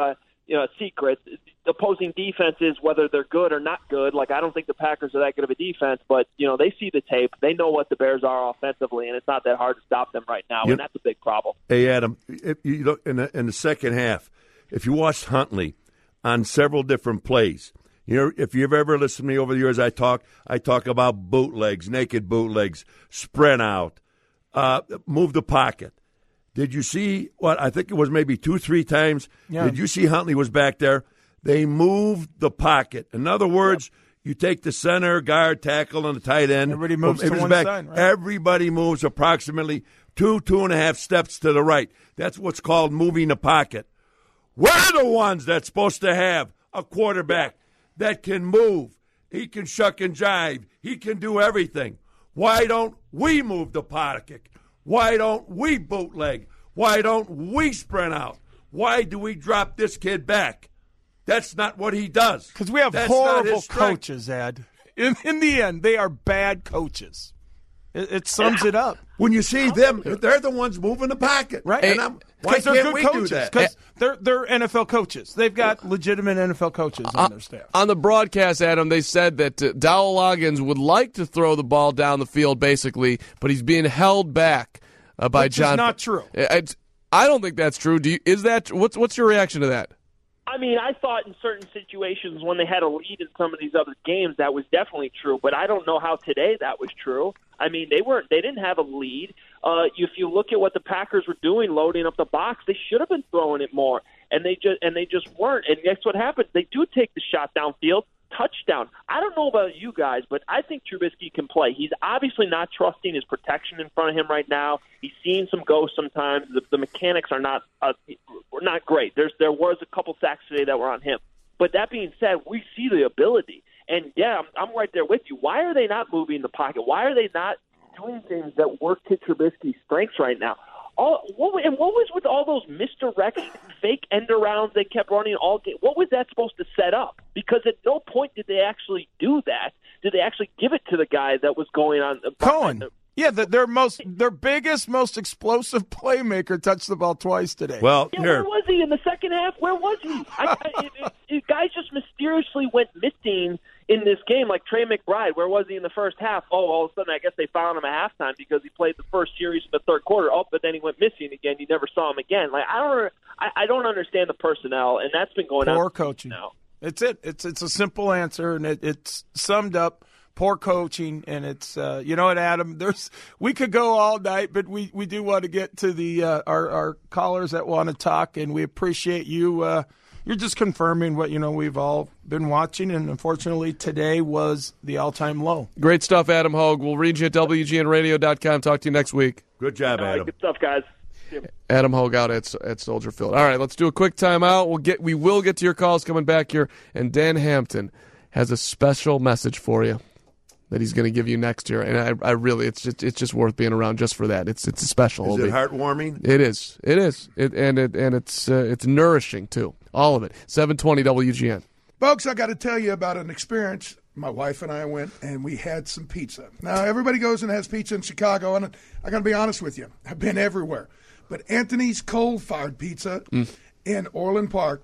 you know, a secret. Opposing defenses, whether they're good or not good, like I don't think the Packers are that good of a defense, but, you know, they see the tape. They know what the Bears are offensively, and it's not that hard to stop them right now, Yep. and that's a big problem. Hey, Adam, if you look in the, in the second half, if you watched Huntley on several different plays, you know, if you've ever listened to me over the years, I talk I talk about bootlegs, naked bootlegs, spread out, uh, move the pocket. Did you see what I think it was maybe two, three times? Yeah. Did you see Huntley was back there? They moved the pocket. In other words, yep. you take the center, guard, tackle, and the tight end. Everybody moves Well, to one back. side, right? Everybody moves approximately two, two and a half steps to the right. That's what's called moving the pocket. We're the ones that's supposed to have a quarterback that can move. He can shuck and jive. He can do everything. Why don't we move the pocket? Why don't we bootleg? Why don't we sprint out? Why do we drop this kid back? That's not what he does. Because we have That's not horrible his strength. coaches, Ed. In, in the end, they are bad coaches. It, it sums it up. When you see them, they're the ones moving the pocket. Right. And I'm, why Because they're can't good we coaches. do that? Because they're, they're N F L coaches. They've got legitimate N F L coaches on Uh, their staff. On the broadcast, Adam, they said that uh, Dowell Loggins would like to throw the ball down the field, basically, but he's being held back uh, by Which John. is not true. It's, I don't think that's true. Do you, is that what's what's your reaction to that? I mean, I thought in certain situations when they had a lead in some of these other games that was definitely true, but I don't know how today that was true. I mean, they weren't they didn't have a lead. Uh, if you look at what the Packers were doing, loading up the box, they should have been throwing it more, and they just and they just weren't. And guess what happens? They do take the shot downfield. Touchdown. I don't know about you guys, but I think Trubisky can play. He's obviously not trusting his protection in front of him right now. He's seeing some ghosts sometimes. The, the mechanics are not uh, not great. There's there was a couple sacks today that were on him. But that being said, we see the ability. And, yeah, I'm, I'm right there with you. Why are they not moving the pocket? Why are they not doing things that work to Trubisky's strengths right now? All, what, and what was with all those misdirects, fake end arounds they kept running all game? What was that supposed to set up? Because at no point did they actually do that. Did they actually give it to the guy that was going on? Cohen. Yeah, the, their most, their biggest, most explosive playmaker touched the ball twice today. Well, yeah, here. where was he in the second half? Where was he? I, I, it, it, it, guys just mysteriously went missing in this game, like Trey McBride. Where was he in the first half? Oh, all of a sudden, I guess they found him at halftime because he played the first series in the third quarter. Oh, but then he went missing again. You never saw him again. Like I don't, I, I don't understand the personnel, and that's been going on. Poor coaching. Now. It's it. It's it's a simple answer, and it, it's summed up. Poor coaching, and it's uh, you know what, Adam. There's we could go all night, but we, we do want to get to the uh, our our callers that want to talk, and we appreciate you. Uh, you're just confirming what you know we've all been watching, and unfortunately today was the all time low. Great stuff, Adam Hogue. We'll read you at W G N radio dot com. Talk to you next week. Good job, All right, Adam. good stuff, guys. Adam Hogue out at at Soldier Field. All right, let's do a quick timeout. We'll get we will get to your calls coming back here, and Dan Hampton has a special message for you that he's going to give you next year, and I, I really, it's just, it's just worth being around just for that. It's, it's special. Is it heartwarming? It is, it is, it, and it, and it's, uh, it's nourishing too. All of it. seven twenty W G N. Folks, I got to tell you about an experience. My wife and I went, and we had some pizza. Now, everybody goes and has pizza in Chicago, and I got to be honest with you. I've been everywhere. But Anthony's Coal-Fired Pizza mm. in Orland Park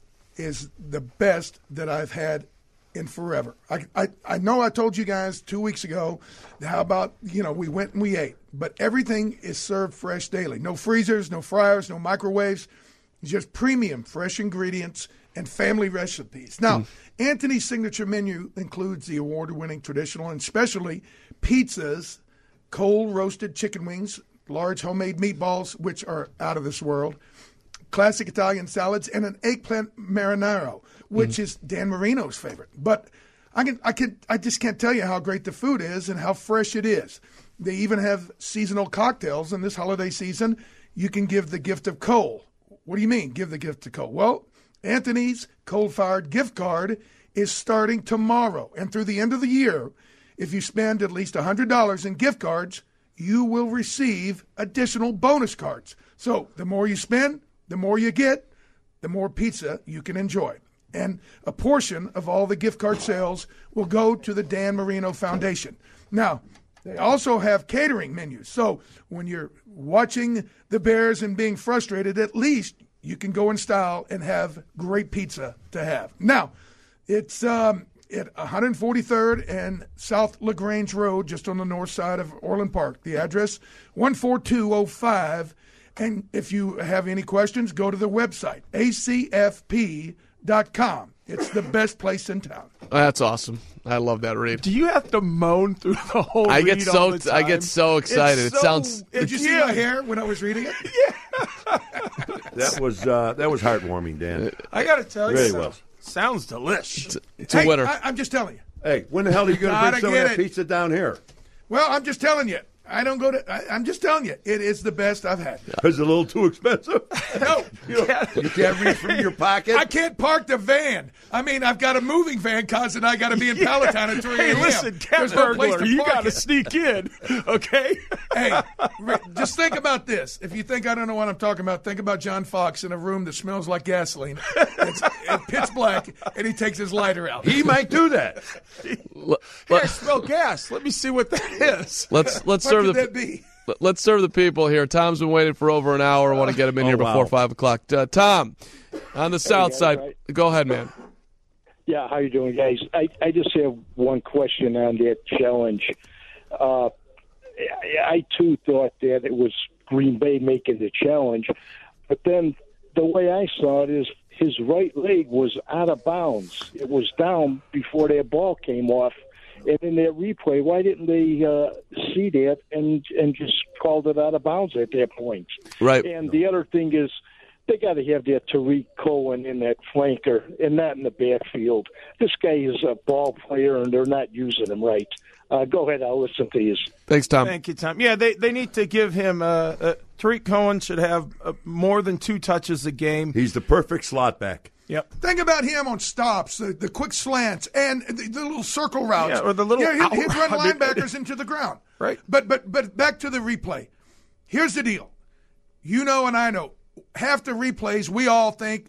is the best that I've had in forever. I, I I know I told you guys two weeks ago how about, you know, we went and we ate. But everything is served fresh daily. No freezers, no fryers, no microwaves. Just premium fresh ingredients and family recipes. Now, mm. Anthony's signature menu includes the award-winning traditional and specialty pizzas, cold roasted chicken wings, large homemade meatballs, which are out of this world, classic Italian salads, and an eggplant marinara, which mm. is Dan Marino's favorite. But I can, I can, I just can't tell you how great the food is and how fresh it is. They even have seasonal cocktails, and this holiday season, you can give the gift of coal. What do you mean, give the gift of coal? Well, Anthony's Coal-Fired gift card is starting tomorrow, and through the end of the year, if you spend at least one hundred dollars in gift cards, you will receive additional bonus cards. So the more you spend, the more you get, the more pizza you can enjoy. And a portion of all the gift card sales will go to the Dan Marino Foundation. Now, they also have catering menus. So when you're watching the Bears and being frustrated, at least you can go in style and have great pizza to have. Now, it's um, at one forty-third and South LaGrange Road, just on the north side of Orland Park. The address, one four two oh five. And if you have any questions, go to the website, A C F P dot com. It's the best place in town. That's awesome. I love that read. Do you have to moan through the whole I read get so all the time? I get so excited. It's it so- sounds. Did you see Yeah. my hair when I was reading it? That was uh, that was heartwarming, Dan. I got to tell you, Very so- well. sounds delicious. It's a Hey, winner. I, I'm just telling you. Hey, when the hell are you going to Gotta bring some of get that it. pizza down here? Well, I'm just telling you. I don't go to. I, I'm just telling you. It is the best I've had. Is it a little too expensive? No, You, know, you can't reach from your pocket? I can't park the van. I mean, I've got a moving van, cause and I got to be in Palatine at three Hey, a.m. listen, cat There's no place burglar, to you park got to it. sneak in, okay? Hey, Rick, just think about this. If you think I don't know what I'm talking about, think about John Fox in a room that smells like gasoline. It's, it's pitch black, and he takes his lighter out. He might do that. L- Hey, I smell gas. Let me see what that is. Let's let's What serve could the that be? let's serve the people here. Tom's been waiting for over an hour. I want to get him in Oh, here before wow. five o'clock. Uh, Tom, on the south guys, side, right. go ahead, man. Yeah, how you doing, guys? I, I just have one question on that challenge. Uh, I, I, too, thought that it was Green Bay making the challenge, but then the way I saw it is his right leg was out of bounds. It was down before that ball came off. And in that replay, why didn't they uh, see that and and just called it out of bounds at that point? Right. And the other thing is, they got to have that Tariq Cohen in that flanker and not in the backfield. This guy is a ball player, and they're not using him right. Uh, go ahead, I'll listen to you. Thanks, Tom. Thank you, Tom. Yeah, they, they need to give him uh, uh, Tariq Cohen should have uh, more than two touches a game. He's the perfect slot back. Yep. Think about him on stops, the, the quick slants, and the, the little circle routes. Yeah, or the little Yeah, he'd, he'd out run route. I mean, linebackers into the ground. Right. But but but back to the replay. Here's the deal. You know, and I know. Half the replays, we all think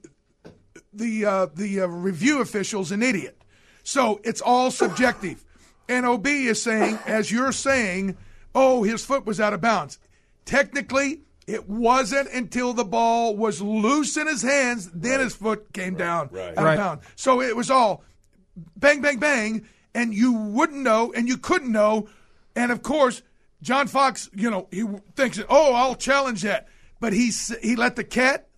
the uh, the uh, review official's an idiot. So it's all subjective. And O B is saying, as you're saying, oh, his foot was out of bounds. Technically, it wasn't until the ball was loose in his hands, then his foot came down out Right. of bounds. So it was all bang, bang, bang, and you wouldn't know, and you couldn't know. And, of course, John Fox, you know, he thinks, oh, I'll challenge that. But he, he let the cat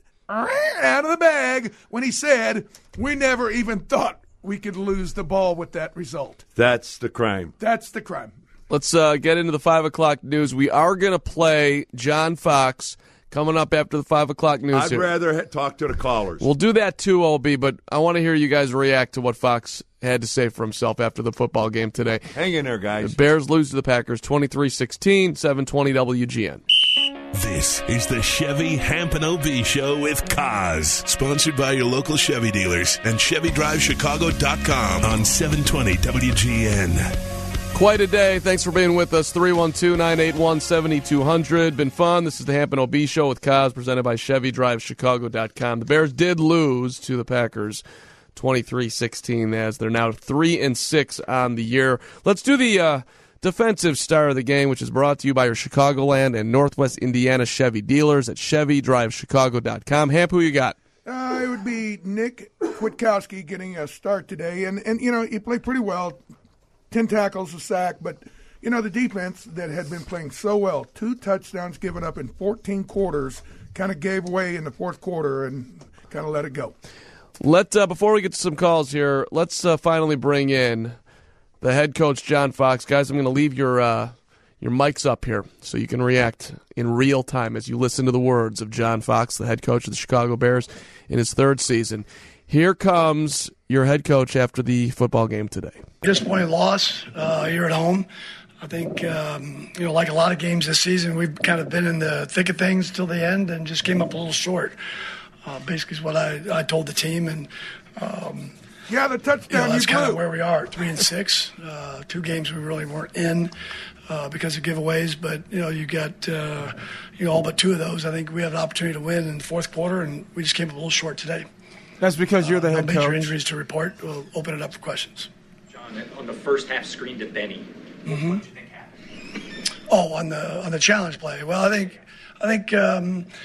out of the bag when he said, we never even thought we could lose the ball with that result. That's the crime. That's the crime. Let's uh, get into the five o'clock news. We are going to play John Fox coming up after the five o'clock news. I'd here. rather ha- talk to the callers. We'll do that too, O B, but I want to hear you guys react to what Fox had to say for himself after the football game today. Hang in there, guys. The Bears lose to the Packers twenty-three sixteen, seven twenty W G N. This is the Chevy Hamp and O B Show with Kaz, sponsored by your local Chevy dealers and Chevy Drive Chicago dot com on seven twenty W G N. Quite a day. Thanks for being with us. three one two, nine eight one, seven two zero zero. Been fun. This is the Hamp and O B Show with Kaz, presented by Chevy Drive Chicago dot com. The Bears did lose to the Packers twenty-three sixteen, as they're now three and six on the year. Let's do the uh, defensive star of the game, which is brought to you by your Chicagoland and Northwest Indiana Chevy dealers at Chevy Drive Chicago dot com. Hamp, who you got? Uh, it would be Nick Kwiatkowski getting a start today. And, and, you know, he played pretty well. ten tackles, a sack. But, you know, the defense that had been playing so well, two touchdowns given up in fourteen quarters, kind of gave away in the fourth quarter and kind of let it go. Let uh, before we get to some calls here, let's uh, finally bring in the head coach, John Fox. Guys, I'm going to leave your uh, your mics up here so you can react in real time as you listen to the words of John Fox, the head coach of the Chicago Bears in his third season. Here comes your head coach after the football game today. Disappointing loss uh, here at home. I think, um, you know, like a lot of games this season, we've kind of been in the thick of things till the end and just came up a little short. Uh, basically is what I, I told the team. And, um, yeah, the touchdown you know, that's you kind of blew. where we are, three and six. Uh, two games we really weren't in uh, because of giveaways. But, you know, you got, uh, you know, all but two of those. I think we had an opportunity to win in the fourth quarter, and we just came up a little short today. That's because you're the uh, head no major coach. injuries to report. We'll open it up for questions. John, on the first half screen to Benny, Mm-hmm. what do you think happened? Oh, on the on the challenge play. Well, I think I think um,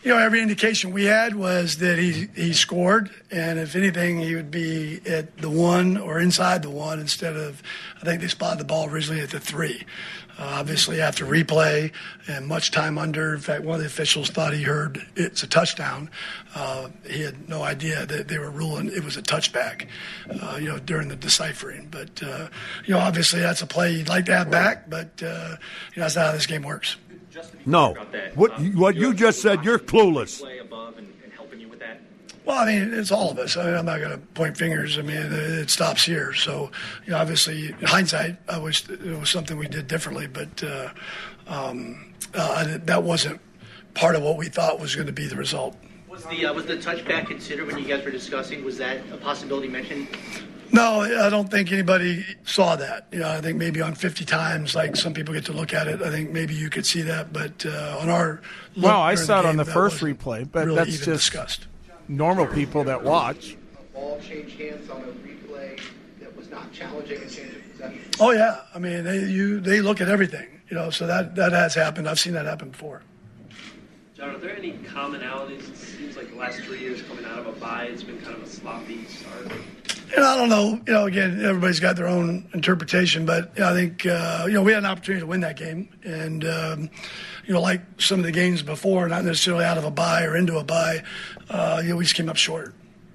you know, every indication we had was that he he scored, and if anything, he would be at the one or inside the one instead of, I think they spotted the ball originally at the three. Uh, obviously, after replay and much time under, in fact, one of the officials thought he heard it's a touchdown. Uh, he had no idea that they were ruling it was a touchback, uh, you know, during the deciphering. But, uh, you know, obviously that's a play you'd like to have back, but, uh, you know, that's not how this game works. No. What, what you just said, you're clueless. Well, I mean, it's all of us. I mean, I'm not going to point fingers. I mean, it, it stops here. So, you know, obviously, in hindsight, I wish it was something we did differently, but uh, um, uh, that wasn't part of what we thought was going to be the result. Was the uh, was the touchback considered when you guys were discussing? Was that a possibility mentioned? No, I don't think anybody saw that. You know, I think maybe on fifty times, like some people get to look at it, I think maybe you could see that. But uh, on our look well, I during saw the it on game, the that first wasn't replay, but really that's even just discussed. normal people that watch. Ball changed hands on a replay that was not challenging a change of possession. Oh yeah, I mean they you they look at everything, you know. So that that has happened. I've seen that happen before. John, are there any commonalities? It seems like the last three years coming out of a bye, it's been kind of a sloppy start. You know, I don't know. You know, again, everybody's got their own interpretation, but you know, I think uh, you know we had an opportunity to win that game, and um, you know, like some of the games before, not necessarily out of a bye or into a bye, uh, you know, we just came up short.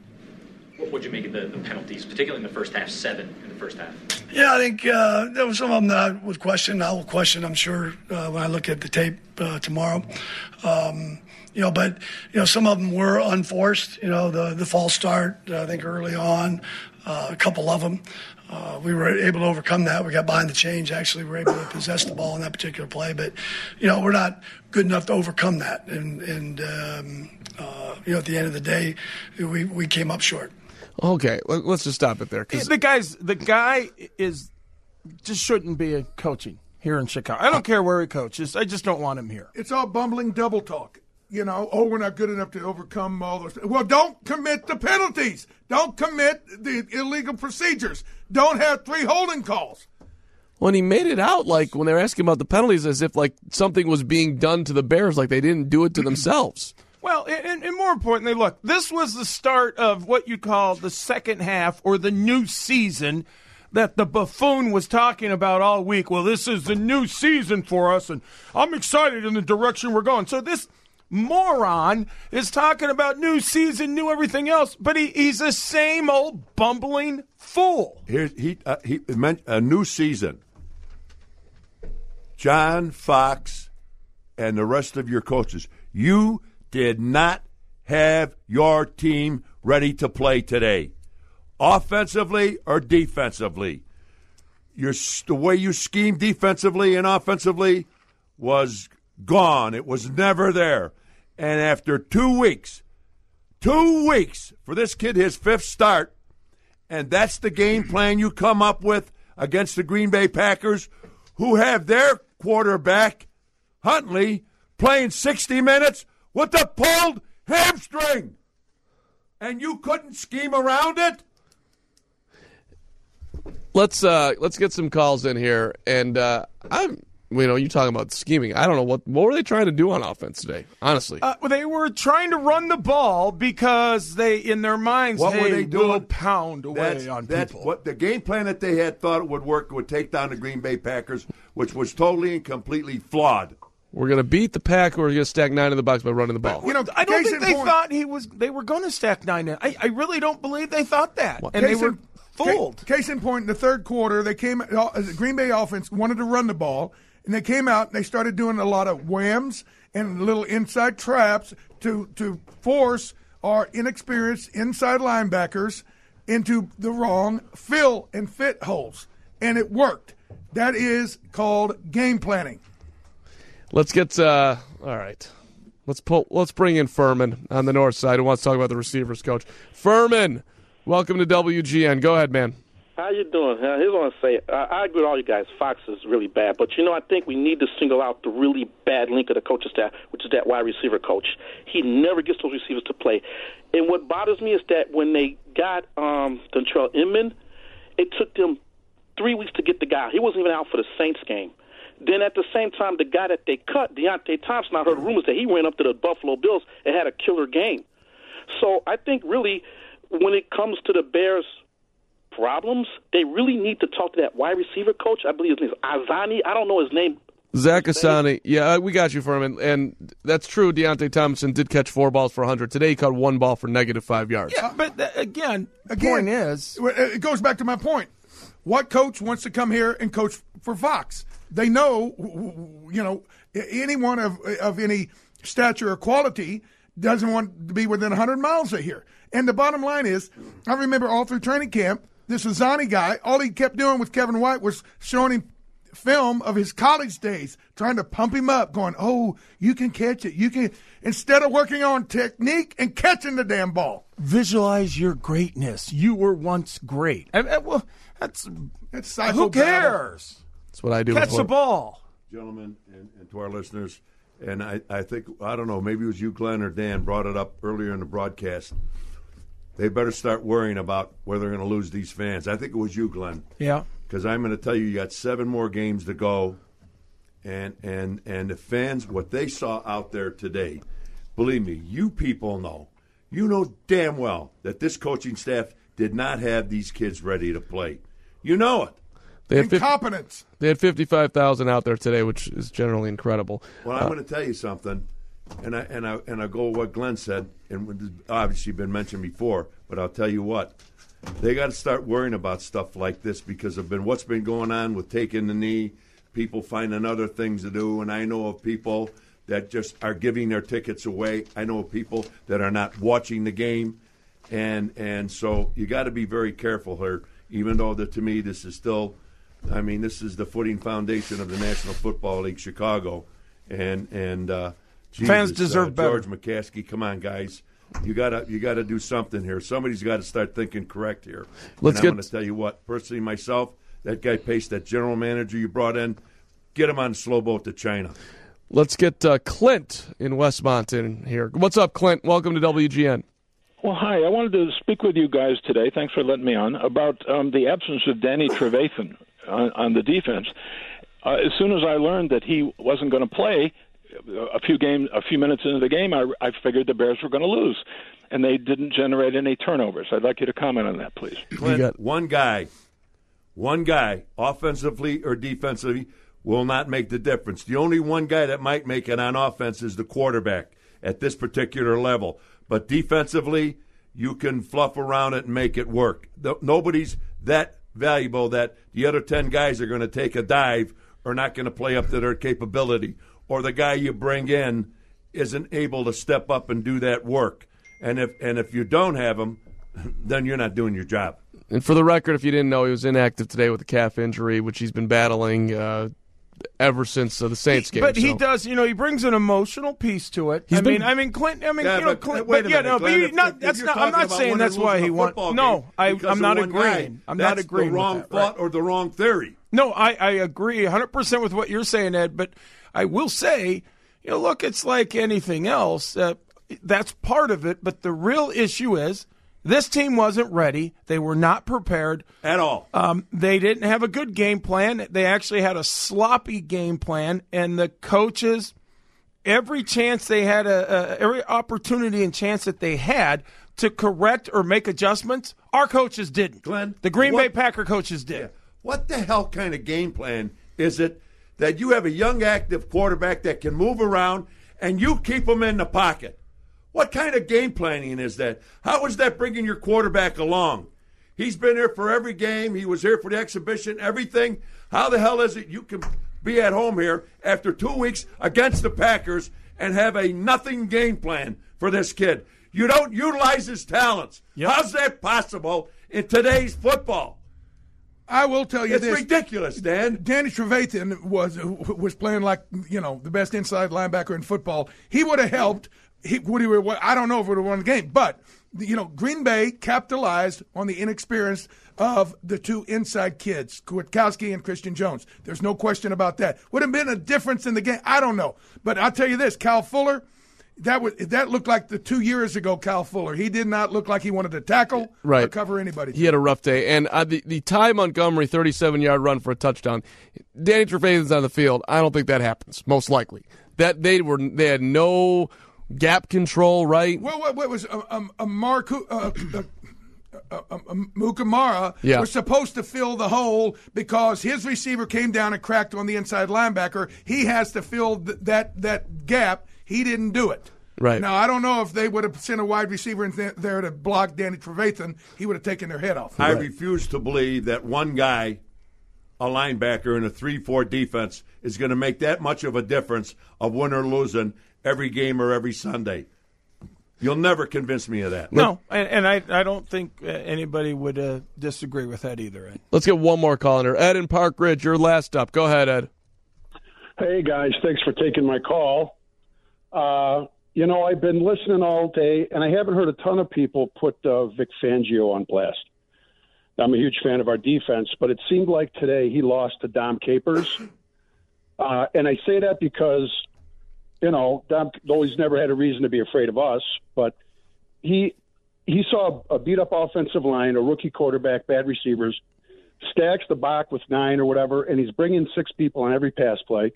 What would you make of the, the penalties, particularly in the first half? Seven in the first half. Yeah, I think uh, there were some of them that I would question. I will question, I'm sure, uh, when I look at the tape uh, tomorrow. Um, you know, but you know, some of them were unforced. You know, the the false start, uh, I think early on, uh, a couple of them. Uh, we were able to overcome that. We got behind the change. Actually, we were able to possess the ball in that particular play. But, you know, we're not good enough to overcome that. And, and um, uh, you know, at the end of the day, we, we came up short. Okay, let's just stop it there. Cause the guy's the guy is just shouldn't be coaching here in Chicago. I don't care where he coaches. I just don't want him here. It's all bumbling double talk. You know, oh, we're not good enough to overcome all those. Well, don't commit the penalties. Don't commit the illegal procedures. Don't have three holding calls. When he made it out, like when they were asking about the penalties, as if like something was being done to the Bears, like they didn't do it to themselves. Well, and, and more importantly, look, this was the start of what you call the second half or the new season that the buffoon was talking about all week. Well, this is the new season for us, and I'm excited in the direction we're going. So this moron is talking about new season, new everything else, but he, he's the same old bumbling fool. Here, he uh, he meant a new season. John Fox and the rest of your coaches, you did not have your team ready to play today, offensively or defensively. Your, the way you schemed defensively and offensively was gone. It was never there. And after two weeks, two weeks for this kid, his fifth start, and that's the game plan you come up with against the Green Bay Packers, who have their quarterback, Huntley, playing sixty minutes with a pulled hamstring. And you couldn't scheme around it? Let's uh, let's get some calls in here, and uh, I'm. You know, you talking about scheming. I don't know what what were they trying to do on offense today, honestly. Uh, they were trying to run the ball because they, in their minds, what hey, were they doing? We'll pound away that's, on that's people. What the game plan that they had thought would work would take down the Green Bay Packers, which was totally and completely flawed. We're going to beat the Pack, or we're going to stack nine in the box by running the ball. You know, I don't think they point. thought he was. They were going to stack nine in. I, I really don't believe they thought that, what? and case they were in, fooled. Case in point, in the third quarter, they came. Uh, Green Bay offense wanted to run the ball. And they came out and they started doing a lot of whams and little inside traps to, to force our inexperienced inside linebackers into the wrong fill and fit holes. And it worked. That is called game planning. Let's get uh, all right. Let's pull. Let's bring in Furman on the north side who wants to talk about the receivers coach. Furman, welcome to W G N. Go ahead, man. How you doing? Uh, here's what I want to say. I, I agree with all you guys. Fox is really bad. But, you know, I think we need to single out the really bad link of the coaching staff, which is that wide receiver coach. He never gets those receivers to play. And what bothers me is that when they got um, Dontrell Inman, it took them three weeks to get the guy. He wasn't even out for the Saints game. Then at the same time, the guy that they cut, Deontay Thompson, I heard rumors that he went up to the Buffalo Bills and had a killer game. So I think really when it comes to the Bears' problems, they really need to talk to that wide receiver coach. I believe his name is Azani. I don't know his name. Zach Asani. Yeah, we got you for him. And, and that's true. Deontay Thompson did catch four balls for one hundred. Today he caught one ball for negative five yards. Yeah, but th- again, the Again, point is, it goes back to my point. What coach wants to come here and coach for Fox? They know, you know, anyone of of any stature or quality doesn't want to be within one hundred miles of here. And the bottom line is, I remember all through training camp, this Azani guy, all he kept doing with Kevin White was showing him film of his college days, trying to pump him up, going, oh, you can catch it. You can, instead of working on technique and catching the damn ball. Visualize your greatness. You were once great. And, and, well, that's, that's who cares? That's what I do. Catch the ball. Gentlemen, and, and to our listeners, and I, I think, I don't know, maybe it was you, Glenn, or Dan, brought it up earlier in the broadcast. They better start worrying about where they're going to lose these fans. I think it was you, Glenn. Yeah. Because I'm going to tell you, you got seven more games to go, and and and the fans, what they saw out there today, believe me, you people know, you know damn well that this coaching staff did not have these kids ready to play. You know it. They had Incompetence. They had fifty-five thousand out there today, which is generally incredible. Well, I'm Uh, going to tell you something, and I and I and I go with what Glenn said, and it's obviously been mentioned before, but I'll tell you what. They got to start worrying about stuff like this because of been what's been going on with taking the knee, people finding other things to do, and I know of people that just are giving their tickets away. I know of people that are not watching the game, and and so you got to be very careful here. Even though that to me this is still, I mean this is the footing foundation of the National Football League, Chicago, and and uh, Jesus, fans deserve uh, better. George McCaskey, come on, guys. You gotta, you gotta do something here. Somebody's got to start thinking correct here. Let's and get. I'm going to tell you what. Personally, myself, that guy Pace, that general manager you brought in, get him on a slow boat to China. Let's get uh, Clint in Westmont in here. What's up, Clint? Welcome to W G N. Well, hi. I wanted to speak with you guys today. Thanks for letting me on about um, the absence of Danny Trevathan on, on the defense. Uh, as soon as I learned that he wasn't going to play. A few game, a few minutes into the game, I, I figured the Bears were going to lose, and they didn't generate any turnovers. I'd like you to comment on that, please. Clint, got- one guy, one guy, offensively or defensively, will not make the difference. The only one guy that might make it on offense is the quarterback at this particular level. But defensively, you can fluff around it and make it work. Nobody's that valuable that the other ten guys are going to take a dive or not going to play up to their capability. Or the guy you bring in isn't able to step up and do that work. And if and if you don't have him, then you're not doing your job. And for the record, if you didn't know, he was inactive today with a calf injury, which he's been battling uh, ever since uh, the Saints game. But he so. does, you know, he brings an emotional piece to it. He's I been- mean, I mean, Clint. I mean, Yeah, you know, but, Clint. wait a But yeah, minute, no, Glenn, but he, if- not, if that's you're not. I'm talking not about saying winning that's and why losing he a won. football No, game I, because I'm of not one agreeing. guy, I'm that's not agreeing. the wrong with that, thought right. or the wrong theory. No, I, I agree one hundred percent with what you're saying, Ed. But I will say, you know, look, it's like anything else. Uh, that's part of it. But the real issue is this team wasn't ready. They were not prepared at all. Um, they didn't have a good game plan. They actually had a sloppy game plan, and the coaches, every chance they had, a, a every opportunity and chance that they had to correct or make adjustments, our coaches didn't. Glenn, the Green what- Bay Packer coaches did. What the hell kind of game plan is it that you have a young, active quarterback that can move around and you keep him in the pocket? What kind of game planning is that? How is that bringing your quarterback along? He's been here for every game. He was here for the exhibition, everything. How the hell is it you can be at home here after two weeks against the Packers and have a nothing game plan for this kid? You don't utilize his talents. How's that possible in today's football? I will tell you It's this. ridiculous, Dan. Danny Trevathan was was playing like, you know, the best inside linebacker in football. He would have helped. He would have, I don't know if it would have won the game, but you know, Green Bay capitalized on the inexperience of the two inside kids, Kwiatkowski and Christian Jones. There's no question about that. Would have been a difference in the game. I don't know, but I'll tell you this: Kyle Fuller, that was that looked like the two years ago Kyle Fuller. He did not look like he wanted to tackle right. or cover anybody. He had a rough day. And uh, the, the Ty Montgomery thirty-seven-yard run for a touchdown, Danny Trevathan's on the field. I don't think that happens, most likely. That they were they had no gap control, right? Well, what, what was a, a, a Marku, uh, uh, uh, uh, Mukamara yeah. was supposed to fill the hole because his receiver came down and cracked on the inside linebacker. He has to fill th- that that gap. He didn't do it. Right. Now, I don't know if they would have sent a wide receiver in th- there to block Danny Trevathan. He would have taken their head off. I right. refuse to believe that one guy, a linebacker in a three four defense, is going to make that much of a difference of win or losing every game or every Sunday. You'll never convince me of that. No, and, and I, I don't think anybody would uh, disagree with that either, Ed. Let's get one more call in here. Ed in Park Ridge, you're last up. Go ahead, Ed. Hey, guys. Thanks for taking my call. Uh, you know, I've been listening all day, and I haven't heard a ton of people put uh, Vic Fangio on blast. I'm a huge fan of our defense, but it seemed like today he lost to Dom Capers. Uh, and I say that because, you know, Dom, though he's never had a reason to be afraid of us, but he he saw a beat-up offensive line, a rookie quarterback, bad receivers, stacks the box with nine or whatever, and he's bringing six people on every pass play.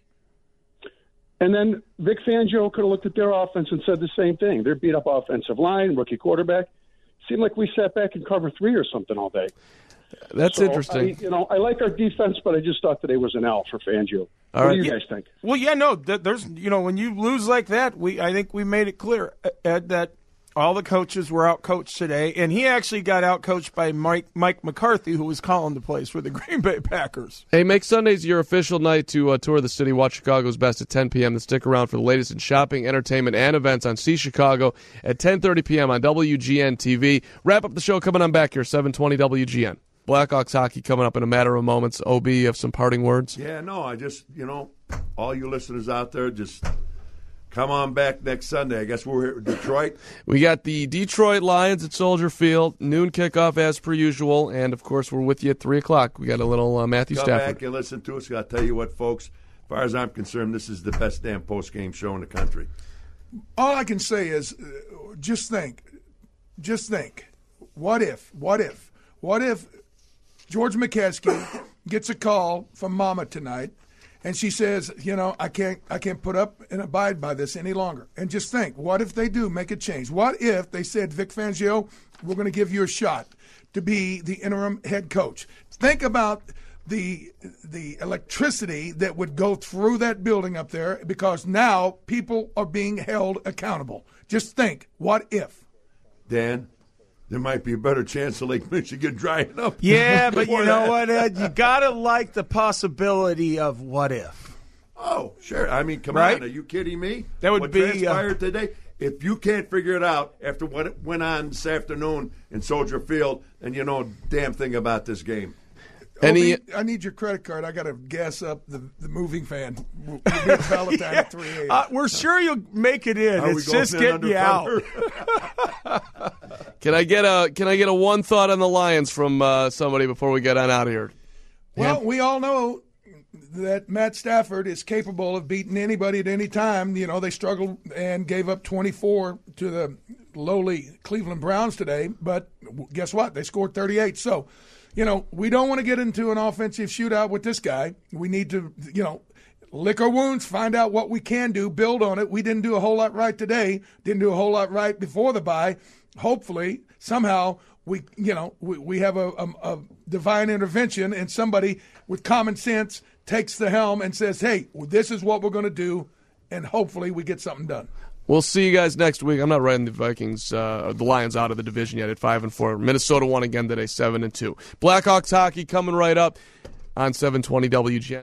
And then Vic Fangio could have looked at their offense and said the same thing. Their beat-up offensive line, rookie quarterback. Seemed like we sat back and cover three or something all day. That's so interesting. I, you know, I like our defense, but I just thought today was an L for Fangio. All what right. do you guys think? Well, yeah, no, th- there's, you know, when you lose like that, we I think we made it clear, Ed, that all the coaches were out-coached today, and he actually got out-coached by Mike Mike McCarthy, who was calling the plays for the Green Bay Packers. Hey, make Sundays your official night to uh, tour the city. Watch Chicago's best at ten p.m. and stick around for the latest in shopping, entertainment, and events on See Chicago at ten thirty p.m. on W G N T V. Wrap up the show coming on back here, seven twenty W G N. Blackhawks hockey coming up in a matter of moments. O B, you have some parting words? Yeah, no, I just, you know, all you listeners out there, just come on back next Sunday. I guess we're here in Detroit. We got the Detroit Lions at Soldier Field, noon kickoff as per usual, and, of course, we're with you at three o'clock. We got a little uh, Matthew Come Stafford. back and listen to us. I'll tell you what, folks, as far as I'm concerned, this is the best damn post-game show in the country. All I can say is uh, just think, just think, what if, what if, what if George McCaskey gets a call from Mama tonight, and she says, you know, I can't I can't put up and abide by this any longer. And just think, what if they do make a change? What if they said, Vic Fangio, we're going to give you a shot to be the interim head coach? Think about the the electricity that would go through that building up there, because now people are being held accountable. Just think, what if? Dan, there might be a better chance of Lake Michigan drying up. Yeah, but you know that. what, Ed? You got to like the possibility of what if. Oh, sure. I mean, come Right? on. Are you kidding me? That would what be, uh, transpired today? If you can't figure it out after what went on this afternoon in Soldier Field, then you know a damn thing about this game. Any- O B, I need your credit card. I got to gas up the, the moving fan. We'll, we'll be at Palatine Yeah. at three a.m. Uh, we're sure you'll make it in. Are we It's going just in getting you out. undercover? Can I get a Can I get a one thought on the Lions from uh, somebody before we get on out of here? Well, we all know that Matt Stafford is capable of beating anybody at any time. You know, they struggled and gave up twenty-four to the lowly Cleveland Browns today, but guess what? They scored thirty-eight. So, you know, we don't want to get into an offensive shootout with this guy. We need to, you know, lick our wounds, find out what we can do, build on it. We didn't do a whole lot right today, didn't do a whole lot right before the bye. Hopefully, somehow, we, you know, we, we have a, a, a divine intervention, and somebody with common sense takes the helm and says, hey, this is what we're going to do, and hopefully we get something done. We'll see you guys next week. I'm not writing the Vikings, uh, the Lions out of the division yet at five and four. Minnesota won again today, seven and two. Blackhawks hockey coming right up on seven twenty W G N.